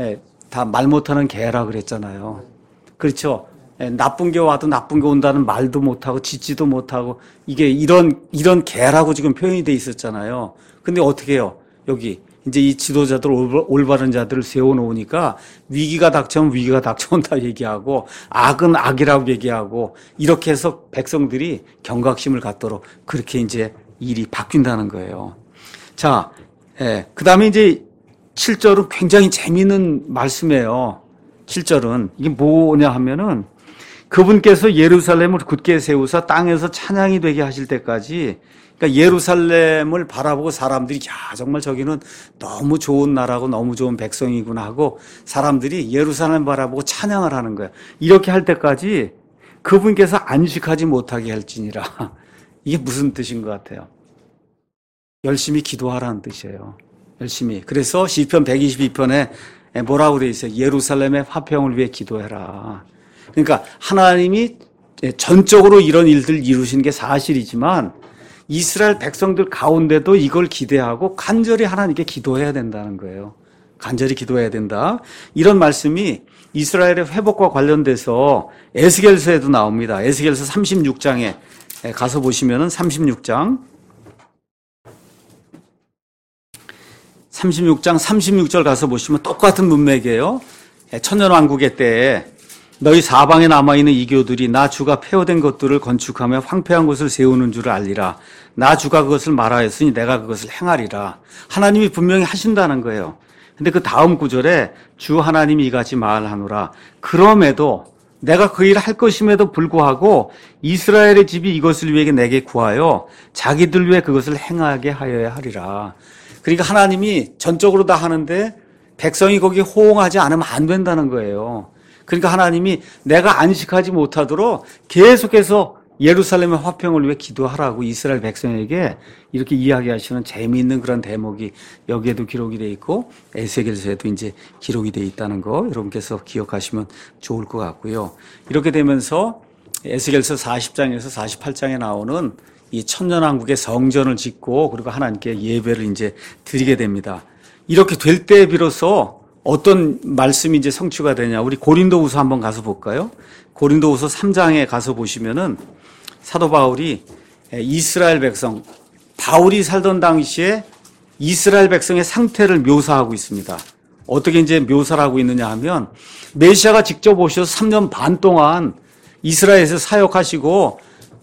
말 못하는 개라 그랬잖아요. 그렇죠? 나쁜 게 와도 나쁜 게 온다는 말도 못하고 짖지도 못하고 이게 이런 개라고 지금 표현이 돼 있었잖아요. 근데 어떻게 해요? 여기 이제 이 지도자들 올바른 자들을 세워놓으니까 위기가 닥쳐오면 위기가 닥쳐온다 얘기하고 악은 악이라고 얘기하고 이렇게 해서 백성들이 경각심을 갖도록 그렇게 이제 일이 바뀐다는 거예요. 자, 그 다음에 이제 7절은 굉장히 재미있는 말씀이에요. 7절은 이게 뭐냐 하면은 그분께서 예루살렘을 굳게 세우사 땅에서 찬양이 되게 하실 때까지, 그러니까 예루살렘을 바라보고 사람들이 야 정말 저기는 너무 좋은 나라고 너무 좋은 백성이구나 하고 사람들이 예루살렘 바라보고 찬양을 하는 거예요. 이렇게 할 때까지 그분께서 안식하지 못하게 할지니라. 이게 무슨 뜻인 것 같아요? 열심히 기도하라는 뜻이에요. 열심히. 그래서 시편 122편에 뭐라고 돼 있어요? 예루살렘의 화평을 위해 기도해라. 그러니까 하나님이 전적으로 이런 일들을 이루신 게 사실이지만 이스라엘 백성들 가운데도 이걸 기대하고 간절히 하나님께 기도해야 된다는 거예요. 간절히 기도해야 된다. 이런 말씀이 이스라엘의 회복과 관련돼서 에스겔서에도 나옵니다. 에스겔서 36장에 가서 보시면은 36장 36절 가서 보시면 똑같은 문맥이에요. 천년왕국의 때에 너희 사방에 남아있는 이교들이 나 주가 폐허된 것들을 건축하며 황폐한 곳을 세우는 줄을 알리라. 나 주가 그것을 말하였으니 내가 그것을 행하리라. 하나님이 분명히 하신다는 거예요. 근데 그 다음 구절에 주 하나님이 이같이 말하노라. 그럼에도 내가 그 일을 할 것임에도 불구하고 이스라엘의 집이 이것을 위해 내게 구하여 자기들 위해 그것을 행하게 하여야 하리라. 그러니까 하나님이 전적으로 다 하는데 백성이 거기에 호응하지 않으면 안 된다는 거예요. 그러니까 하나님이 내가 안식하지 못하도록 계속해서 예루살렘의 화평을 위해 기도하라고 이스라엘 백성에게 이렇게 이야기하시는 재미있는 그런 대목이 여기에도 기록이 되어 있고 에스겔서에도 이제 기록이 되어 있다는 거 여러분께서 기억하시면 좋을 것 같고요. 이렇게 되면서 에스겔서 40장에서 48장에 나오는 이 천년왕국의 성전을 짓고 그리고 하나님께 예배를 이제 드리게 됩니다. 이렇게 될 때 비로소 어떤 말씀이 이제 성취가 되냐. 우리 고린도후서 한번 가서 볼까요? 고린도후서 3장에 가서 보시면은 사도 바울이 이스라엘 백성, 바울이 살던 당시에 이스라엘 백성의 상태를 묘사하고 있습니다. 어떻게 이제 묘사를 하고 있느냐 하면 메시아가 직접 오셔서 3년 반 동안 이스라엘에서 사역하시고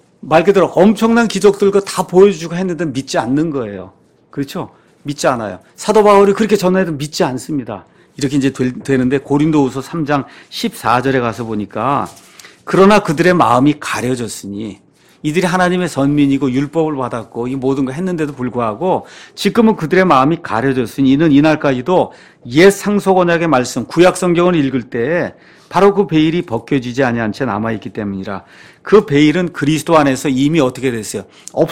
말 그대로 엄청난 기적들과 다 보여주고 했는데 믿지 않는 거예요. 그렇죠? 믿지 않아요. 사도 바울이 그렇게 전해도 믿지 않습니다. 이렇게 이제 되는데 고린도후서 3장 14절에 가서 보니까 그러나 그들의 마음이 가려졌으니 이들이 하나님의 선민이고 율법을 받았고 이 모든 거 했는데도 불구하고 지금은 그들의 마음이 가려졌으니 이는 이날까지도 옛 상속 언약의 말씀 구약 성경을 읽을 때 바로 그 베일이 벗겨지지 아니한 채 남아있기 때문이라. 그 베일은 그리스도 안에서 이미 어떻게 됐어요?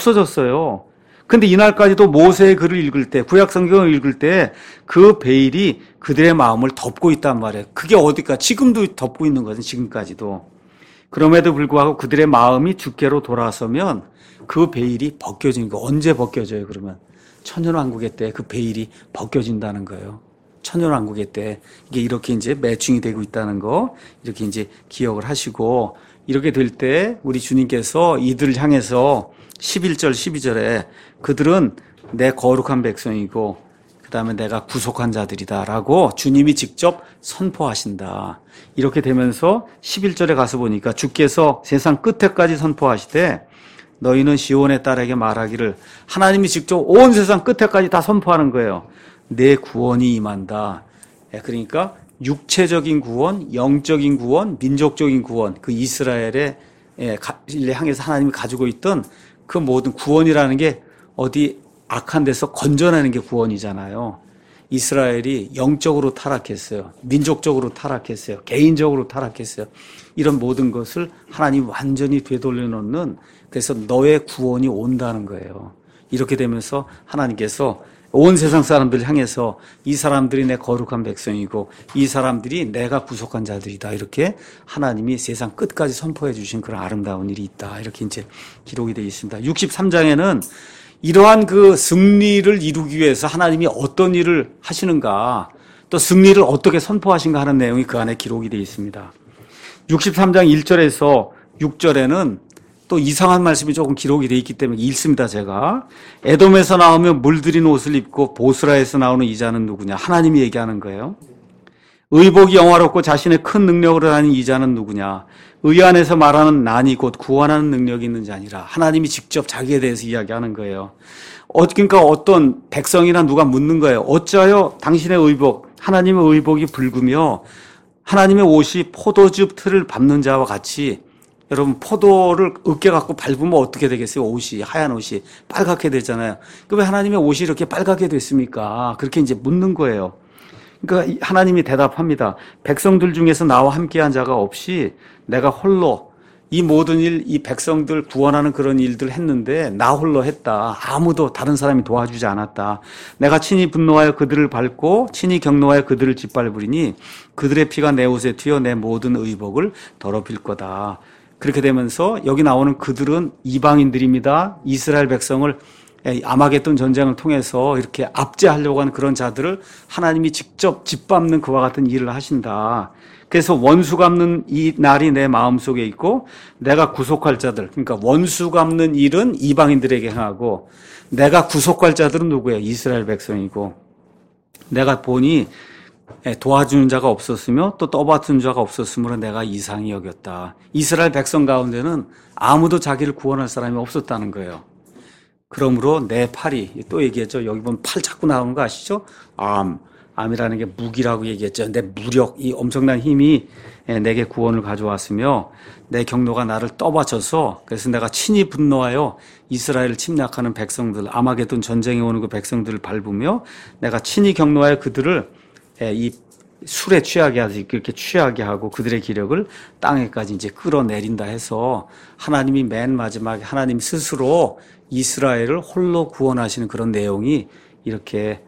없어졌어요. 근데 이날까지도 모세의 글을 읽을 때, 구약 성경을 읽을 때 그 베일이 그들의 마음을 덮고 있단 말이에요. 그게 어디까? 지금도 덮고 있는 거죠. 지금까지도. 그럼에도 불구하고 그들의 마음이 주께로 돌아서면 그 베일이 벗겨지는 거. 언제 벗겨져요? 그러면 천년왕국의 때 그 베일이 벗겨진다는 거예요. 천년왕국의 때 이게 이렇게 이제 매칭이 되고 있다는 거 이렇게 이제 기억을 하시고 이렇게 될 때 우리 주님께서 이들을 향해서 11절 12절에 그들은 내 거룩한 백성이고 그다음에 내가 구속한 자들이다라고 주님이 직접 선포하신다. 이렇게 되면서 11절에 가서 보니까 주께서 세상 끝에까지 선포하시되 너희는 시온의 딸에게 말하기를 하나님이 직접 온 세상 끝에까지 다 선포하는 거예요. 내 구원이 임한다. 그러니까 육체적인 구원, 영적인 구원, 민족적인 구원, 그 이스라엘의 향해서 하나님이 가지고 있던 그 모든 구원이라는 게 어디 악한 데서 건져내는 게 구원이잖아요. 이스라엘이 영적으로 타락했어요. 민족적으로 타락했어요. 개인적으로 타락했어요. 이런 모든 것을 하나님이 완전히 되돌려 놓는 그래서 너의 구원이 온다는 거예요. 이렇게 되면서 하나님께서 온 세상 사람들 향해서 이 사람들이 내 거룩한 백성이고 이 사람들이 내가 구속한 자들이다. 이렇게 하나님이 세상 끝까지 선포해 주신 그런 아름다운 일이 있다. 이렇게 이제 기록이 되어 있습니다. 63장에는 이러한 그 승리를 이루기 위해서 하나님이 어떤 일을 하시는가 또 승리를 어떻게 선포하신가 하는 내용이 그 안에 기록이 되어 있습니다. 63장 1절에서 6절에는 또 이상한 말씀이 조금 기록이 되어 있기 때문에 읽습니다. 제가 에돔에서 나오면 물들인 옷을 입고 보스라에서 나오는 이자는 누구냐. 하나님이 얘기하는 거예요. 의복이 영화롭고 자신의 큰 능력으로 하는 이자는 누구냐. 의 안에서 말하는 난이 곧 구원하는 능력이 있는 자니라. 하나님이 직접 자기에 대해서 이야기하는 거예요. 그러니까 어떤 백성이나 누가 묻는 거예요. 어찌하여 당신의 의복, 하나님의 의복이 붉으며 하나님의 옷이 포도즙 틀을 밟는 자와 같이 여러분 포도를 으깨 갖고 밟으면 어떻게 되겠어요? 옷이 하얀 옷이 빨갛게 되잖아요. 왜 하나님의 옷이 이렇게 빨갛게 됐습니까? 그렇게 이제 묻는 거예요. 그러니까 하나님이 대답합니다. 백성들 중에서 나와 함께한 자가 없이 내가 홀로 이 모든 일, 이 백성들 구원하는 그런 일들 했는데 나 홀로 했다. 아무도 다른 사람이 도와주지 않았다. 내가 친히 분노하여 그들을 밟고 친히 경노하여 그들을 짓밟으리니 그들의 피가 내 옷에 튀어 내 모든 의복을 더럽힐 거다. 그렇게 되면서 여기 나오는 그들은 이방인들입니다. 이스라엘 백성을 아마겟돈 전쟁을 통해서 이렇게 압제하려고 하는 그런 자들을 하나님이 직접 짓밟는 그와 같은 일을 하신다. 그래서 원수 갚는 이 날이 내 마음속에 있고 내가 구속할 자들, 그러니까 원수 갚는 일은 이방인들에게 행하고 내가 구속할 자들은 누구예요? 이스라엘 백성이고 내가 보니 도와주는 자가 없었으며 또 떠받드는 자가 없었으므로 내가 이상히 여겼다. 이스라엘 백성 가운데는 아무도 자기를 구원할 사람이 없었다는 거예요. 그러므로 내 팔이 또 얘기했죠. 여기 보면 팔 자꾸 나오는 거 아시죠? 암이라는 게 무기라고 얘기했죠. 내 무력, 이 엄청난 힘이 내게 구원을 가져왔으며 내 경로가 나를 떠받쳐서 그래서 내가 친히 분노하여 이스라엘을 침략하는 백성들, 아마게돈 전쟁에 오는 그 백성들을 밟으며 내가 친히 경노하여 그들을 이 술에 취하게 하지 그렇게 취하게 하고 그들의 기력을 땅에까지 이제 끌어내린다 해서 하나님이 맨 마지막에 하나님 스스로 이스라엘을 홀로 구원하시는 그런 내용이 이렇게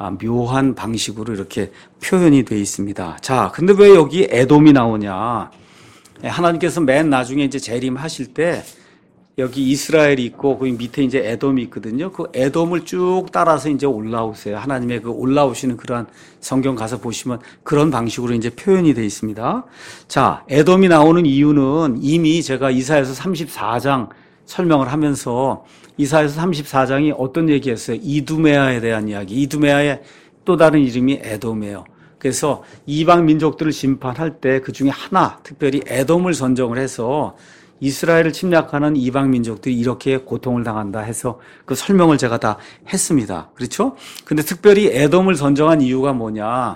묘한 방식으로 이렇게 표현이 되어 있습니다. 자, 근데 왜 여기 에돔이 나오냐? 하나님께서 맨 나중에 이제 재림하실 때 여기 이스라엘이 있고 그 밑에 이제 에돔이 있거든요. 그 에돔을 쭉 따라서 이제 올라오세요. 하나님의 그 올라오시는 그러한 성경 가서 보시면 그런 방식으로 이제 표현이 되어 있습니다. 자, 에돔이 나오는 이유는 이미 제가 이사야서 34장 설명을 하면서 이사야서 34장이 어떤 얘기였어요? 이두메아에 대한 이야기. 이두메아의 또 다른 이름이 에돔이에요. 그래서 이방 민족들을 심판할 때 그 중에 하나, 특별히 에돔을 선정을 해서 이스라엘을 침략하는 이방 민족들이 이렇게 고통을 당한다 해서 그 설명을 제가 다 했습니다. 그렇죠? 근데 특별히 에돔을 선정한 이유가 뭐냐?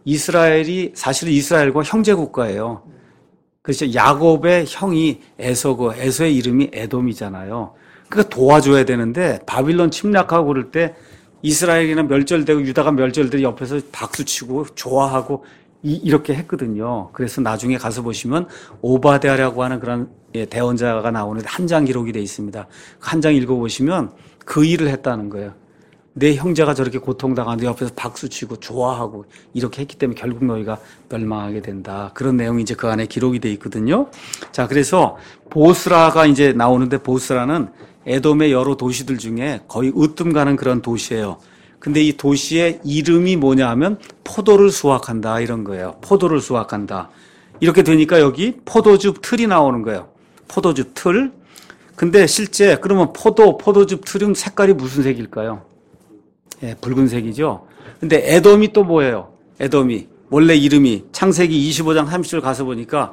이스라엘이 사실은 이스라엘과 형제 국가예요. 그렇죠? 야곱의 형이 에서고 에서의 이름이 에돔이잖아요. 그러니까 도와줘야 되는데 바빌론 침략하고 그럴 때 이스라엘이나 멸절되고 유다가 멸절되고 옆에서 박수치고 좋아하고 이렇게 했거든요. 그래서 나중에 가서 보시면 오바댜라고 하는 그런 대언자가 나오는데 한 장 기록이 되어 있습니다. 한 장 읽어보시면 그 일을 했다는 거예요. 내 형제가 저렇게 고통당하는데 옆에서 박수치고 좋아하고 이렇게 했기 때문에 결국 너희가 멸망하게 된다. 그런 내용이 이제 그 안에 기록이 되어 있거든요. 자, 그래서 보스라가 이제 나오는데 보스라는 에돔의 여러 도시들 중에 거의 으뜸 가는 그런 도시예요. 근데 이 도시의 이름이 뭐냐 하면 포도를 수확한다 이런 거예요. 포도를 수확한다. 이렇게 되니까 여기 포도즙 틀이 나오는 거예요. 포도즙 틀. 근데 실제 그러면 포도즙 틀은 색깔이 무슨 색일까요? 예, 붉은색이죠. 근데 에돔이 또 뭐예요? 에돔이 원래 이름이 창세기 25장 30절 가서 보니까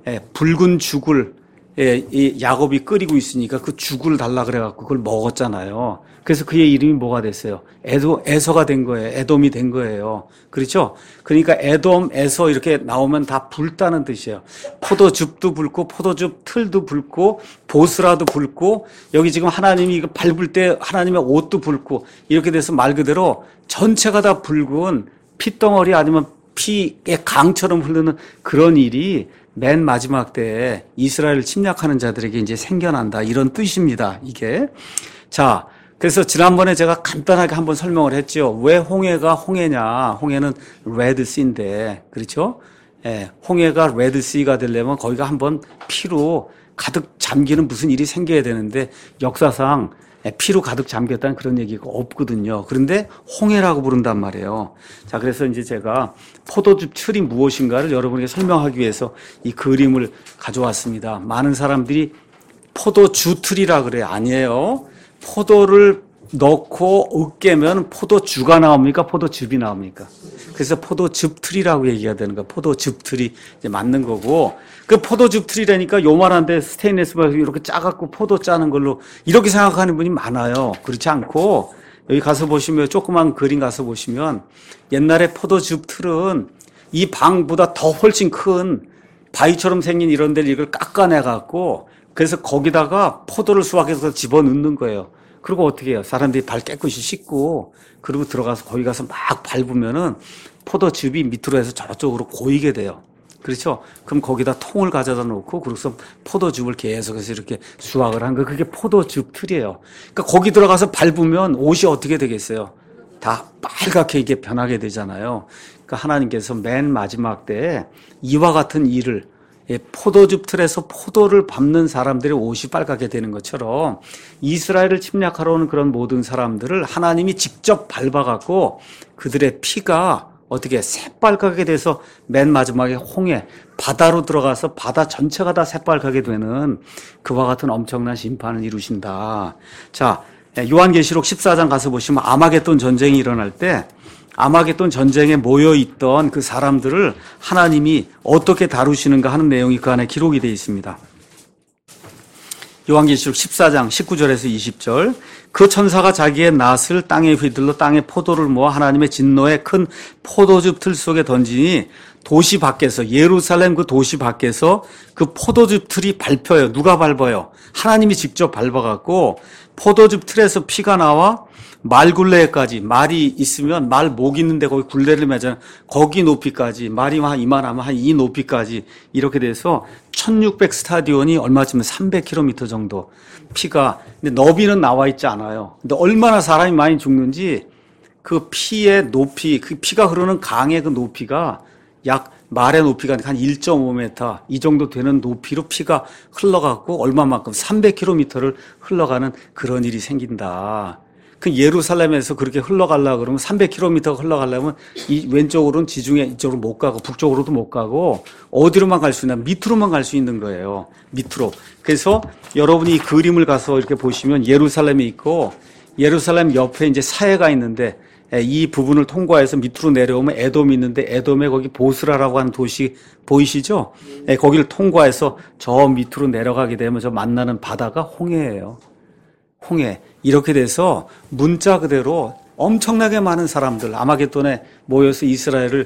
붉은 죽을 이 야곱이 끓이고 있으니까 그 죽을 달라 그래갖고 그걸 먹었잖아요. 그래서 그의 이름이 뭐가 됐어요? 에서가 된 거예요. 에돔이 된 거예요. 그렇죠? 그러니까 에돔, 에서 이렇게 나오면 다 붉다는 뜻이에요. 포도즙도 붉고 포도즙 틀도 붉고 보스라도 붉고 여기 지금 하나님이 이거 밟을 때 하나님의 옷도 붉고 이렇게 돼서 말 그대로 전체가 다 붉은 핏덩어리 아니면 피의 강처럼 흐르는 그런 일이 맨 마지막 때에 이스라엘을 침략하는 자들에게 이제 생겨난다. 이런 뜻입니다. 이게. 자, 그래서 지난번에 제가 간단하게 한번 설명을 했죠. 왜 홍해가 홍해냐. 홍해는 레드시인데, 그렇죠? 예, 홍해가 레드시가 되려면 거기가 한번 피로 가득 잠기는 무슨 일이 생겨야 되는데 역사상 피로 가득 잠겼다는 그런 얘기가 없거든요. 그런데 홍해라고 부른단 말이에요. 자, 그래서 이제 제가 포도즙 틀이 무엇인가를 여러분에게 설명하기 위해서 이 그림을 가져왔습니다. 많은 사람들이 포도주 틀이라 그래요. 아니에요. 포도를 넣고 으깨면 포도주가 나옵니까? 포도즙이 나옵니까? 그래서 포도즙 틀이라고 얘기가 되는 거예요. 포도즙 틀이 이제 맞는 거고, 그 포도즙 틀이라니까 요만한데 스테인리스 바에서 이렇게 짜갖고 포도 짜는 걸로 이렇게 생각하는 분이 많아요. 그렇지 않고 여기 가서 보시면 조그만 그림 가서 보시면 옛날에 포도즙 틀은 이 방보다 더 훨씬 큰 바위처럼 생긴 이런 데를 이걸 깎아내갖고 그래서 거기다가 포도를 수확해서 집어넣는 거예요. 그리고 어떻게 해요? 사람들이 발 깨끗이 씻고 그리고 들어가서 거기 가서 막 밟으면은 포도즙이 밑으로 해서 저쪽으로 고이게 돼요. 그렇죠? 그럼 거기다 통을 가져다 놓고 그래서 포도즙을 계속해서 이렇게 수확을 한 거 그게 포도즙 틀이에요. 그러니까 거기 들어가서 밟으면 옷이 어떻게 되겠어요? 다 빨갛게 이게 변하게 되잖아요. 그러니까 하나님께서 맨 마지막 때에 이와 같은 일을 포도즙 틀에서 포도를 밟는 사람들의 옷이 빨갛게 되는 것처럼 이스라엘을 침략하러 오는 그런 모든 사람들을 하나님이 직접 밟아갖고 그들의 피가 어떻게 새빨갛게 돼서 맨 마지막에 홍해 바다로 들어가서 바다 전체가 다 새빨갛게 되는 그와 같은 엄청난 심판을 이루신다. 자, 요한계시록 14장 가서 보시면 아마겟돈 전쟁이 일어날 때 아마겟돈 전쟁에 모여있던 그 사람들을 하나님이 어떻게 다루시는가 하는 내용이 그 안에 기록이 되어 있습니다. 요한계시록 14장 19절에서 20절. 그 천사가 자기의 낫을 땅에 휘둘러 땅의 포도를 모아 하나님의 진노의 큰 포도즙 틀 속에 던지니 도시 밖에서, 예루살렘 그 도시 밖에서 그 포도즙 틀이 밟혀요. 누가 밟아요? 하나님이 직접 밟아갖고 포도즙 틀에서 피가 나와 말 굴레까지, 말이 있으면 말 목 있는데 거기 굴레를 매잖아요. 거기 높이까지, 말이 한 이만하면 한 이 높이까지 이렇게 돼서 1600 스타디온이 얼마쯤면 300km 정도 피가, 근데 너비는 나와 있지 않아요. 근데 얼마나 사람이 많이 죽는지 그 피의 높이, 그 피가 흐르는 강의 그 높이가 약 말의 높이가 한 1.5m 이 정도 되는 높이로 피가 흘러가고 얼마만큼 300km를 흘러가는 그런 일이 생긴다. 그 예루살렘에서 그렇게 흘러가려고 그러면 300km 흘러가려면 이 왼쪽으로는 지중해 이쪽으로 못 가고 북쪽으로도 못 가고 어디로만 갈 수 있나? 밑으로만 갈 수 있는 거예요. 밑으로. 그래서 여러분이 이 그림을 가서 이렇게 보시면 예루살렘이 있고 예루살렘 옆에 이제 사해가 있는데 이 부분을 통과해서 밑으로 내려오면 에돔이 있는데 에돔에 거기 보스라라고 하는 도시 보이시죠? 거기를 통과해서 저 밑으로 내려가게 되면 저 만나는 바다가 홍해예요. 홍해. 이렇게 돼서 문자 그대로 엄청나게 많은 사람들, 아마겟돈에 모여서 이스라엘을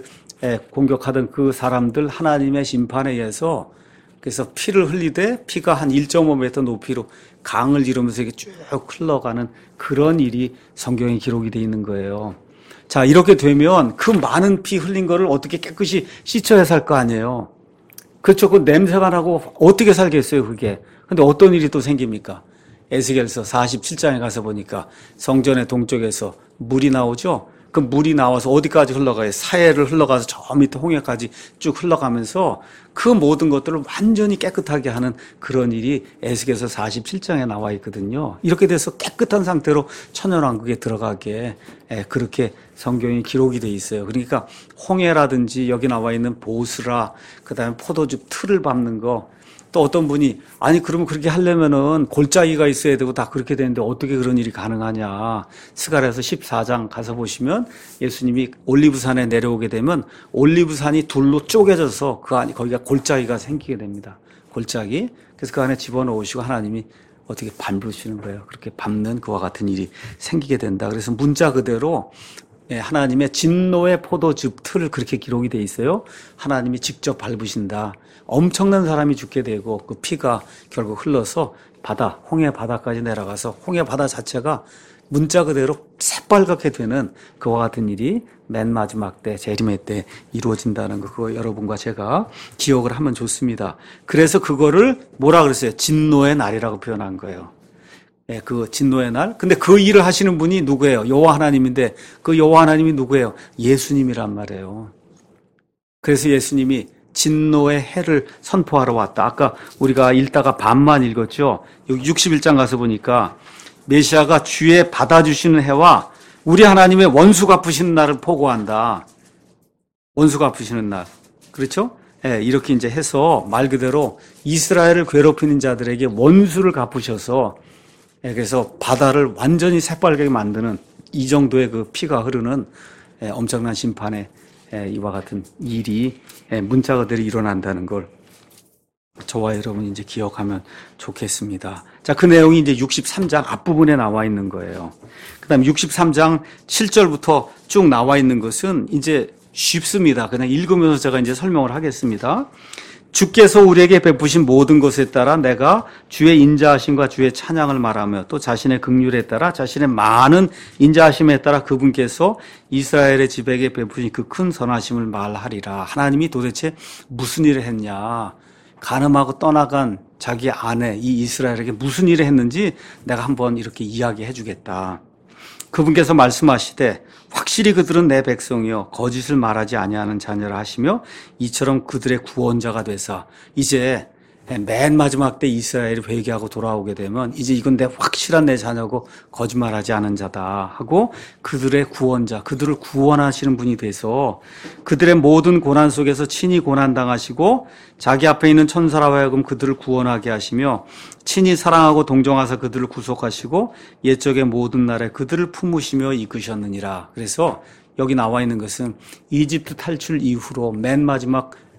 공격하던 그 사람들 하나님의 심판에 의해서 그래서 피를 흘리되 피가 한 1.5m 높이로 강을 이루면서 이렇게 쭉 흘러가는 그런 일이 성경에 기록이 되어 있는 거예요. 자, 이렇게 되면 그 많은 피 흘린 거를 어떻게 깨끗이 씻어야 살 거 아니에요. 그렇죠. 그 냄새가 나고 어떻게 살겠어요, 그게. 근데 어떤 일이 또 생깁니까? 에스겔서 47장에 가서 보니까 성전의 동쪽에서 물이 나오죠. 그 물이 나와서 어디까지 흘러가요? 사해를 흘러가서 저 밑에 홍해까지 쭉 흘러가면서 그 모든 것들을 완전히 깨끗하게 하는 그런 일이 에스겔서 47장에 나와 있거든요. 이렇게 돼서 깨끗한 상태로 천연왕국에 들어가게 그렇게 성경이 기록이 돼 있어요. 그러니까 홍해라든지 여기 나와 있는 보스라, 그다음에 포도즙 틀을 밟는 거, 또 어떤 분이 아니 그러면 그렇게 하려면은 골짜기가 있어야 되고 다 그렇게 되는데 어떻게 그런 일이 가능하냐. 스가랴서 14장 가서 보시면 예수님이 올리브산에 내려오게 되면 올리브산이 둘로 쪼개져서 그 안에 거기가 골짜기가 생기게 됩니다. 골짜기. 그래서 그 안에 집어넣으시고 하나님이 어떻게 밟으시는 거예요. 그렇게 밟는 그와 같은 일이 생기게 된다. 그래서 문자 그대로 하나님의 진노의 포도즙 틀을 그렇게 기록이 돼 있어요. 하나님이 직접 밟으신다. 엄청난 사람이 죽게 되고 그 피가 결국 흘러서 바다, 홍해 바다까지 내려가서 홍해 바다 자체가 문자 그대로 새빨갛게 되는 그와 같은 일이 맨 마지막 때, 재림의 때 이루어진다는 거, 그거 여러분과 제가 기억을 하면 좋습니다. 그래서 그거를 뭐라 그랬어요? 진노의 날이라고 표현한 거예요. 그 진노의 날. 근데 그 일을 하시는 분이 누구예요? 여호와 하나님인데 그 여호와 하나님이 누구예요? 예수님이란 말이에요. 그래서 예수님이 진노의 해를 선포하러 왔다. 아까 우리가 읽다가 반만 읽었죠. 여기 61장 가서 보니까 메시아가 주의 받아주시는 해와 우리 하나님의 원수 갚으시는 날을 포고한다. 원수 갚으시는 날. 그렇죠? 이렇게 이제 해서 말 그대로 이스라엘을 괴롭히는 자들에게 원수를 갚으셔서 그래서 바다를 완전히 새빨갛게 만드는 이 정도의 그 피가 흐르는 엄청난 심판의 이와 같은 일이 문자 그대로 일어난다는 걸 저와 여러분이 이제 기억하면 좋겠습니다. 자, 그 내용이 이제 63장 앞부분에 나와 있는 거예요. 그 다음에 63장 7절부터 쭉 나와 있는 것은 이제 쉽습니다. 그냥 읽으면서 제가 이제 설명을 하겠습니다. 주께서 우리에게 베푸신 모든 것에 따라 내가 주의 인자하심과 주의 찬양을 말하며 또 자신의 긍휼에 따라 자신의 많은 인자하심에 따라 그분께서 이스라엘의 집에게 베푸신 그 큰 선하심을 말하리라. 하나님이 도대체 무슨 일을 했냐. 간음하고 떠나간 자기 아내 이 이스라엘에게 무슨 일을 했는지 내가 한번 이렇게 이야기해 주겠다. 그분께서 말씀하시되 확실히 그들은 내 백성이요 거짓을 말하지 아니하는 자녀라 하시며 이처럼 그들의 구원자가 되사 이제 맨 마지막 때 이스라엘이 회개하고 돌아오게 되면 이제 이건 내 확실한 내 자녀고 거짓말하지 않은 자다 하고 그들의 구원자, 그들을 구원하시는 분이 돼서 그들의 모든 고난 속에서 친히 고난당하시고 자기 앞에 있는 천사라 하여금 그들을 구원하게 하시며 친히 사랑하고 동정하사 그들을 구속하시고 옛적의 모든 날에 그들을 품으시며 이끄셨느니라. 그래서 여기 나와 있는 것은 이집트 탈출 이후로 맨 마지막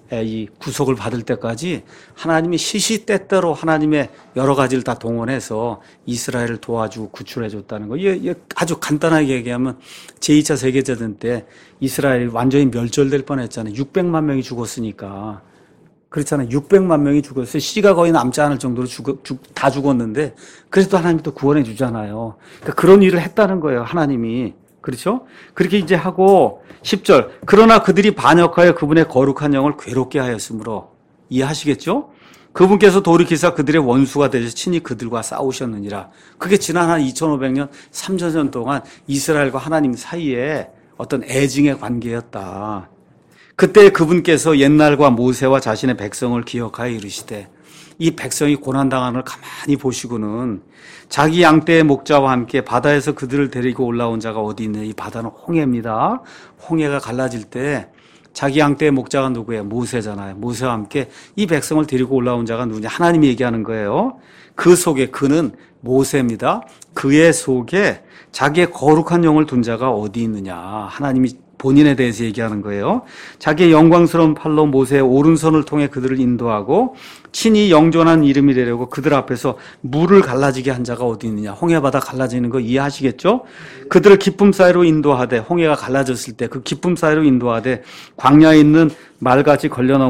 이 구속을 받을 때까지 하나님이 시시때때로 하나님의 여러 가지를 다 동원해서 이스라엘을 도와주고 구출해 줬다는 거. 이게 아주 간단하게 얘기하면 제2차 세계대전 때 이스라엘이 완전히 멸절될 뻔했잖아요. 600만 명이 죽었으니까. 그렇잖아요. 600만 명이 죽었어요. 씨가 거의 남지 않을 정도로 다 죽었는데 그래도 하나님이 또 구원해 주잖아요. 그러니까 그런 일을 했다는 거예요. 하나님이. 그렇죠? 그렇게 이제 하고 10절 그러나 그들이 반역하여 그분의 거룩한 영을 괴롭게 하였으므로 이해하시겠죠? 그분께서 돌이키사 그들의 원수가 되셔 친히 그들과 싸우셨느니라. 그게 지난 한 2500년 3000년 동안 이스라엘과 하나님 사이에 어떤 애증의 관계였다. 그때 그분께서 옛날과 모세와 자신의 백성을 기억하여 이르시되 이 백성이 고난당하는 걸 가만히 보시고는 자기 양떼의 목자와 함께 바다에서 그들을 데리고 올라온 자가 어디 있느냐. 이 바다는 홍해입니다. 홍해가 갈라질 때 자기 양떼의 목자가 누구예요? 모세잖아요. 모세와 함께 이 백성을 데리고 올라온 자가 누구냐. 하나님이 얘기하는 거예요. 그 속에 그는 모세입니다. 그의 속에 자기의 거룩한 영을 둔 자가 어디 있느냐. 하나님이 본인에 대해서 얘기하는 거예요. 자기의 영광스러운 팔로 모세의 오른손을 통해 그들을 인도하고 친히 영존한 이름이 되려고 그들 앞에서 물을 갈라지게 한 자가 어디 있느냐. 홍해바다 갈라지는 거 이해하시겠죠? 그들을 기쁨 사이로 인도하되 홍해가 갈라졌을 때 그 기쁨 사이로 인도하되 광야에 있는 말같이 걸려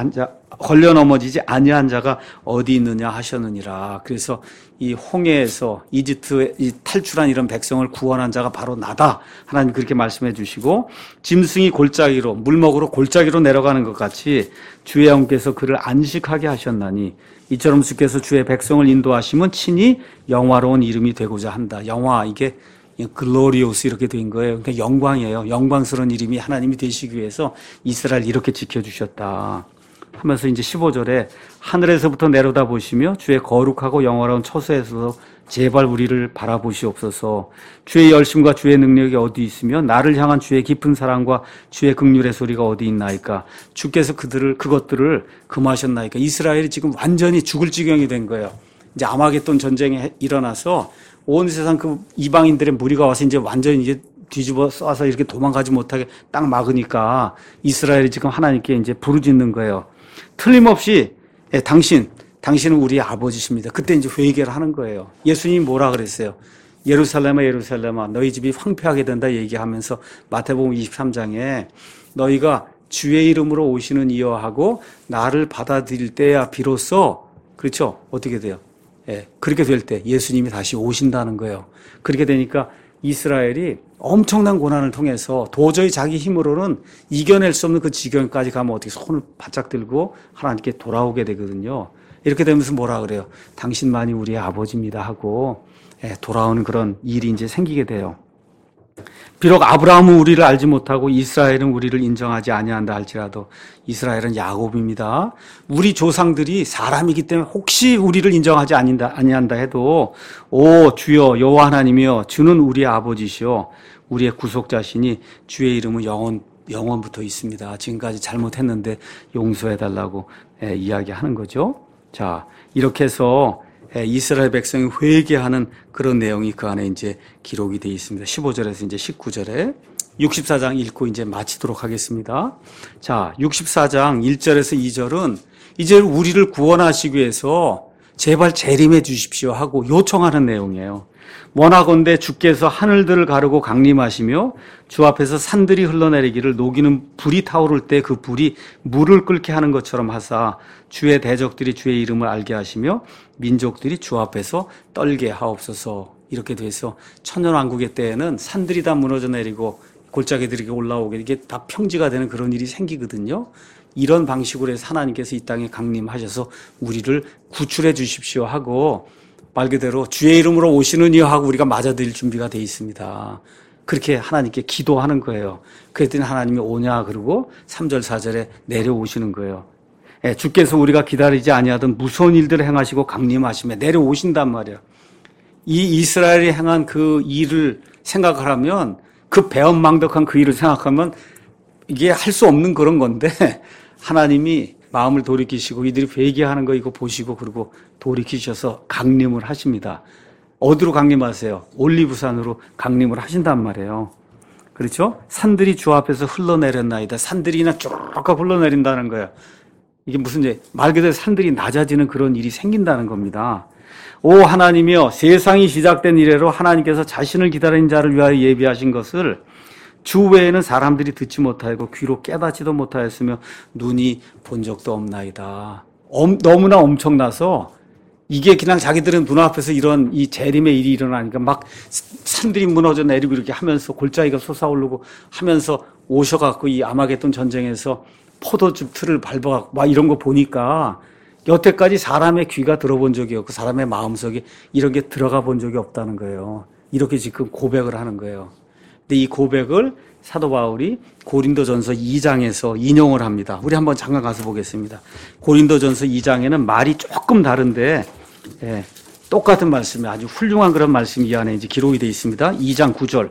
넘어지지 아니한 자가 어디 있느냐 하셨느니라. 그래서 이 홍해에서 이집트에 탈출한 이런 백성을 구원한 자가 바로 나다. 하나님 그렇게 말씀해 주시고 짐승이 골짜기로 물먹으로 골짜기로 내려가는 것 같이 주의 영께서 그를 안식하게 하셨나니 이처럼 주께서 주의 백성을 인도하시면 친히 영화로운 이름이 되고자 한다. 영화 이게 글로리오스 이렇게 된 거예요. 그러니까 영광이에요. 영광스러운 이름이 하나님이 되시기 위해서 이스라엘 이렇게 지켜주셨다. 하면서 이제 15절에 하늘에서부터 내려다 보시며 주의 거룩하고 영화로운 처소에서 제발 우리를 바라보시옵소서. 주의 열심과 주의 능력이 어디 있으며 나를 향한 주의 깊은 사랑과 주의 긍휼의 소리가 어디 있나이까. 주께서 그것들을 금하셨나이까. 이스라엘이 지금 완전히 죽을 지경이 된 거예요. 이제 아마겟돈 전쟁이 일어나서 온 세상 그 이방인들의 무리가 와서 이제 완전히 이제 뒤집어 쏴서 이렇게 도망가지 못하게 딱 막으니까 이스라엘이 지금 하나님께 이제 부르짖는 거예요. 틀림없이 당신은 우리의 아버지십니다. 그때 이제 회개를 하는 거예요. 예수님이 뭐라 그랬어요? 예루살렘아 예루살렘아 너희 집이 황폐하게 된다 얘기하면서 마태복음 23장에 너희가 주의 이름으로 오시는 이여 하고 나를 받아들일 때야 비로소 그렇죠? 어떻게 돼요? 그렇게 될 때 예수님이 다시 오신다는 거예요. 그렇게 되니까 이스라엘이 엄청난 고난을 통해서 도저히 자기 힘으로는 이겨낼 수 없는 그 지경까지 가면 어떻게 손을 바짝 들고 하나님께 돌아오게 되거든요. 이렇게 되면서 뭐라 그래요? 당신만이 우리의 아버지입니다 하고 돌아오는 그런 일이 이제 생기게 돼요. 비록 아브라함은 우리를 알지 못하고 이스라엘은 우리를 인정하지 아니한다 할지라도 이스라엘은 야곱입니다. 우리 조상들이 사람이기 때문에 혹시 우리를 인정하지 아니한다 해도 오 주여 여호와 하나님이여 주는 우리의 아버지시오 우리의 구속자시니 주의 이름은 영원부터 있습니다. 지금까지 잘못했는데 용서해달라고 이야기하는 거죠. 자 이렇게 해서 이스라엘 백성이 회개하는 그런 내용이 그 안에 이제 기록이 되어 있습니다. 15절에서 이제 19절에 64장 읽고 이제 마치도록 하겠습니다. 자, 64장 1절에서 2절은 이제 우리를 구원하시기 위해서 제발 재림해 주십시오 하고 요청하는 내용이에요. 원하건대 주께서 하늘들을 가르고 강림하시며 주 앞에서 산들이 흘러내리기를 녹이는 불이 타오를 때 그 불이 물을 끓게 하는 것처럼 하사 주의 대적들이 주의 이름을 알게 하시며 민족들이 주 앞에서 떨게 하옵소서. 이렇게 돼서 천년왕국의 때에는 산들이 다 무너져 내리고 골짜기들이 올라오게 이게 다 평지가 되는 그런 일이 생기거든요. 이런 방식으로 해서 하나님께서 이 땅에 강림하셔서 우리를 구출해 주십시오 하고 말 그대로 주의 이름으로 오시는 이여 하고 우리가 맞아들일 준비가 되어 있습니다. 그렇게 하나님께 기도하는 거예요. 그랬더니 하나님이 오냐 그러고 3절 4절에 내려오시는 거예요. 주께서 우리가 기다리지 아니하던 무서운 일들을 행하시고 강림하시며 내려오신단 말이에요. 이 이스라엘이 행한 그 일을 생각을 하면 그 배은망덕한 그 일을 생각하면 이게 할 수 없는 그런 건데 하나님이 마음을 돌이키시고 이들이 회개하는 거 이거 보시고 그리고 돌이키셔서 강림을 하십니다. 어디로 강림하세요? 올리브산으로 강림을 하신단 말이에요. 그렇죠? 산들이 주 앞에서 흘러내렸나이다. 산들이 그냥 쭉 흘러내린다는 거예요. 이게 무슨 이제 말 그대로 산들이 낮아지는 그런 일이 생긴다는 겁니다. 오 하나님이여, 세상이 시작된 이래로 하나님께서 자신을 기다리는 자를 위하여 예비하신 것을 주 외에는 사람들이 듣지 못하고 귀로 깨닫지도 못하였으며 눈이 본 적도 없나이다. 너무나 엄청나서 이게 그냥 자기들은 눈앞에서 이런 이 재림의 일이 일어나니까 막 산들이 무너져 내리고 이렇게 하면서 골짜기가 솟아오르고 하면서 오셔갖고 이 아마겟돈 전쟁에서 포도즙 틀을 밟아갖고 막 이런 거 보니까 여태까지 사람의 귀가 들어본 적이 없고 사람의 마음속에 이런 게 들어가 본 적이 없다는 거예요. 이렇게 지금 고백을 하는 거예요. 근데 이 고백을 사도 바울이 고린도전서 2장에서 인용을 합니다. 우리 한번 잠깐 가서 보겠습니다. 고린도전서 2장에는 말이 조금 다른데 똑같은 말씀이 아주 훌륭한 그런 말씀이 이 안에 이제 기록이 되어 있습니다. 2장 9절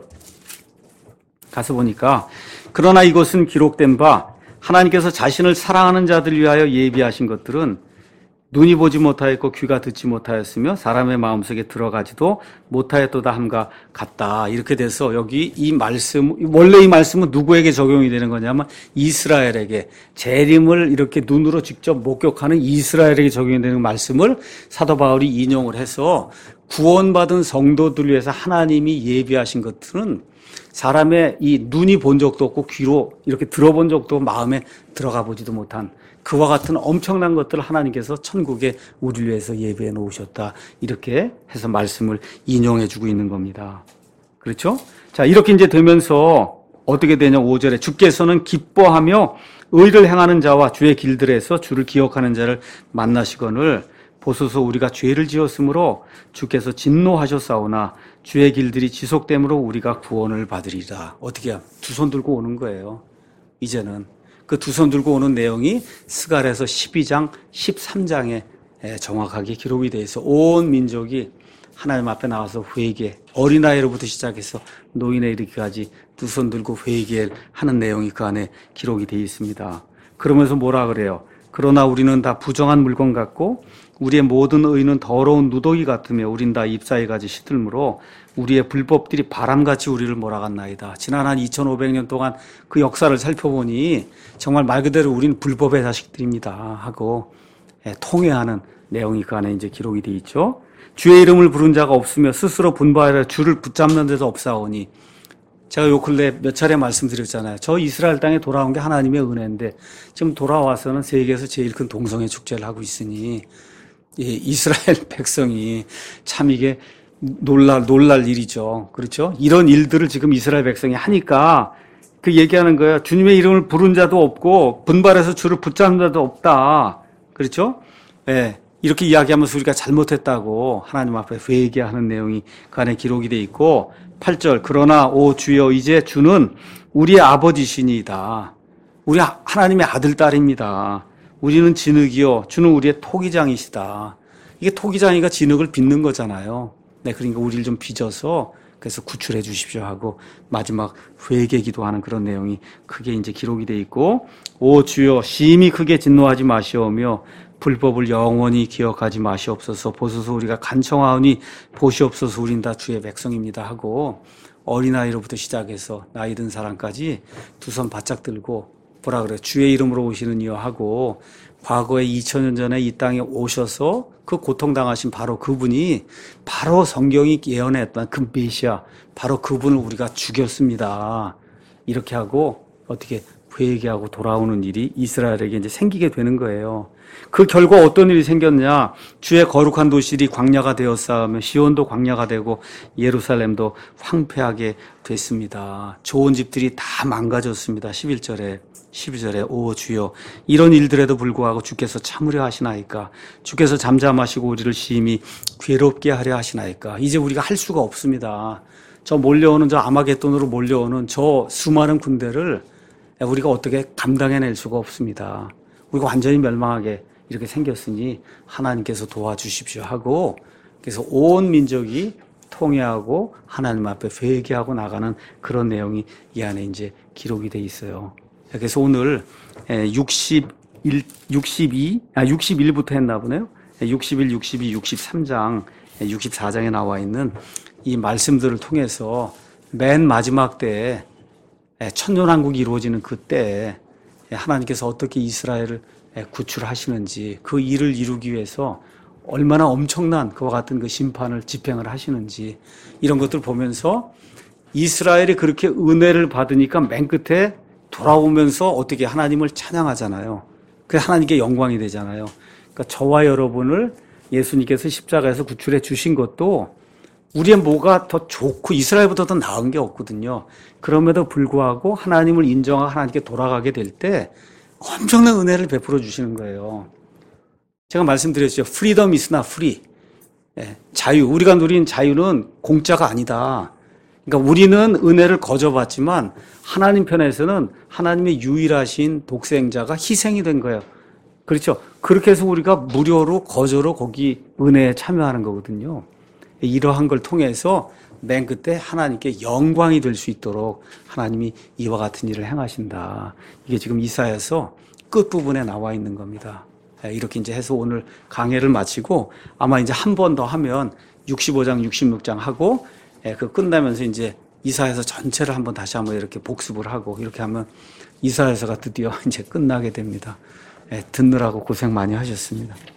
가서 보니까 그러나 이것은 기록된 바 하나님께서 자신을 사랑하는 자들 위하여 예비하신 것들은 눈이 보지 못하였고 귀가 듣지 못하였으며 사람의 마음속에 들어가지도 못하였도다 함과 같다. 이렇게 돼서 여기 이 말씀, 원래 이 말씀은 누구에게 적용이 되는 거냐면 이스라엘에게, 재림을 이렇게 눈으로 직접 목격하는 이스라엘에게 적용이 되는 말씀을 사도 바울이 인용을 해서 구원받은 성도들 위해서 하나님이 예비하신 것들은 사람의 이 눈이 본 적도 없고 귀로 이렇게 들어본 적도 없고 마음에 들어가 보지도 못한 그와 같은 엄청난 것들을 하나님께서 천국에 우리를 위해서 예비해 놓으셨다. 이렇게 해서 말씀을 인용해 주고 있는 겁니다. 그렇죠? 자, 이렇게 이제 되면서 어떻게 되냐? 5절에 주께서는 기뻐하며 의를 행하는 자와 주의 길들에서 주를 기억하는 자를 만나시거늘 보소서 우리가 죄를 지었으므로 주께서 진노하셨사오나 주의 길들이 지속됨으로 우리가 구원을 받으리라. 어떻게 두 손 들고 오는 거예요. 이제는 그 두 손 들고 오는 내용이 스갈에서 12장, 13장에 정확하게 기록이 되어 있어 온 민족이 하나님 앞에 나와서 회개, 어린아이로부터 시작해서 노인에 이르기까지 두 손 들고 회개하는 내용이 그 안에 기록이 되어 있습니다. 그러면서 뭐라 그래요? 그러나 우리는 다 부정한 물건 같고 우리의 모든 의는 더러운 누더기 같으며 우린 다 잎사귀가지 시들므로 우리의 불법들이 바람같이 우리를 몰아갔나이다. 지난 한 2500년 동안 그 역사를 살펴보니 정말 말 그대로 우린 불법의 자식들입니다 하고 통회하는 내용이 그 안에 이제 기록이 되어 있죠. 주의 이름을 부른 자가 없으며 스스로 분바하여 주를 붙잡는 데도 없사오니 제가 요 근래 몇 차례 말씀드렸잖아요. 저 이스라엘 땅에 돌아온 게 하나님의 은혜인데 지금 돌아와서는 세계에서 제일 큰 동성애 축제를 하고 있으니 이스라엘 백성이 참 이게 놀랄 일이죠. 그렇죠? 이런 일들을 지금 이스라엘 백성이 하니까 그 얘기하는 거예요. 주님의 이름을 부른 자도 없고 분발해서 주를 붙잡는 자도 없다. 그렇죠? 네. 이렇게 이야기하면서 우리가 잘못했다고 하나님 앞에 회개하는 내용이 그 안에 기록이 돼 있고 8절 그러나 오 주여 이제 주는 우리의 아버지시니이다. 우리 하나님의 아들 딸입니다. 우리는 진흙이요 주는 우리의 토기장이시다. 이게 토기장이가 진흙을 빚는 거잖아요. 네, 그러니까 우리를 좀 빚어서 그래서 구출해 주십시오 하고 마지막 회개 기도하는 그런 내용이 크게 이제 기록이 돼 있고 오 주여 심히 크게 진노하지 마시오며 불법을 영원히 기억하지 마시옵소서. 보소서 우리가 간청하오니 보시옵소서. 우린 다 주의 백성입니다 하고 어린아이로부터 시작해서 나이 든 사람까지 두 손 바짝 들고 뭐라 그래요? 주의 이름으로 오시는 이여 하고 과거에 2000년 전에 이 땅에 오셔서 그 고통당하신 바로 그분이 바로 성경이 예언했던 그 메시아 바로 그분을 우리가 죽였습니다. 이렇게 하고 어떻게 회개하고 돌아오는 일이 이스라엘에게 이제 생기게 되는 거예요. 그 결과 어떤 일이 생겼냐? 주의 거룩한 도시들이 광야가 되었사오며 시온도 광야가 되고 예루살렘도 황폐하게 됐습니다. 좋은 집들이 다 망가졌습니다. 11절에 12절에 오 주여 이런 일들에도 불구하고 주께서 참으려 하시나이까? 주께서 잠잠하시고 우리를 심히 괴롭게 하려 하시나이까? 이제 우리가 할 수가 없습니다. 저 몰려오는 저 아마겟돈으로 몰려오는 저 수많은 군대를 우리가 어떻게 감당해낼 수가 없습니다. 우리가 완전히 멸망하게 이렇게 생겼으니 하나님께서 도와주십시오 하고 그래서 온 민족이 통회하고 하나님 앞에 회개하고 나가는 그런 내용이 이 안에 이제 기록이 돼 있어요. 그래서 오늘 61부터 했나 보네요. 61, 62, 63장, 64장에 나와 있는 이 말씀들을 통해서 맨 마지막 때에 천년왕국이 이루어지는 그때 하나님께서 어떻게 이스라엘을 구출하시는지, 그 일을 이루기 위해서 얼마나 엄청난 그와 같은 그 심판을 집행을 하시는지, 이런 것들 보면서 이스라엘이 그렇게 은혜를 받으니까 맨 끝에 돌아오면서 어떻게 하나님을 찬양하잖아요. 그게 하나님께 영광이 되잖아요. 그러니까 저와 여러분을 예수님께서 십자가에서 구출해 주신 것도 우리의 뭐가 더 좋고 이스라엘보다 더 나은 게 없거든요. 그럼에도 불구하고 하나님을 인정하고 하나님께 돌아가게 될 때 엄청난 은혜를 베풀어 주시는 거예요. 제가 말씀드렸죠. Freedom is not free. 자유, 우리가 누린 자유는 공짜가 아니다. 그러니까 우리는 은혜를 거저받지만 하나님 편에서는 하나님의 유일하신 독생자가 희생이 된 거예요. 그렇죠. 그렇게 해서 우리가 무료로 거저로 거기 은혜에 참여하는 거거든요. 이러한 걸 통해서 맨 끝에 하나님께 영광이 될 수 있도록 하나님이 이와 같은 일을 행하신다. 이게 지금 이사야서 끝부분에 나와 있는 겁니다. 이렇게 이제 해서 오늘 강해를 마치고 아마 이제 한 번 더 하면 65장, 66장 하고 그 끝나면서 이제 이사야서 전체를 한번 다시 한번 이렇게 복습을 하고 이렇게 하면 이사야서가 드디어 이제 끝나게 됩니다. 듣느라고 고생 많이 하셨습니다.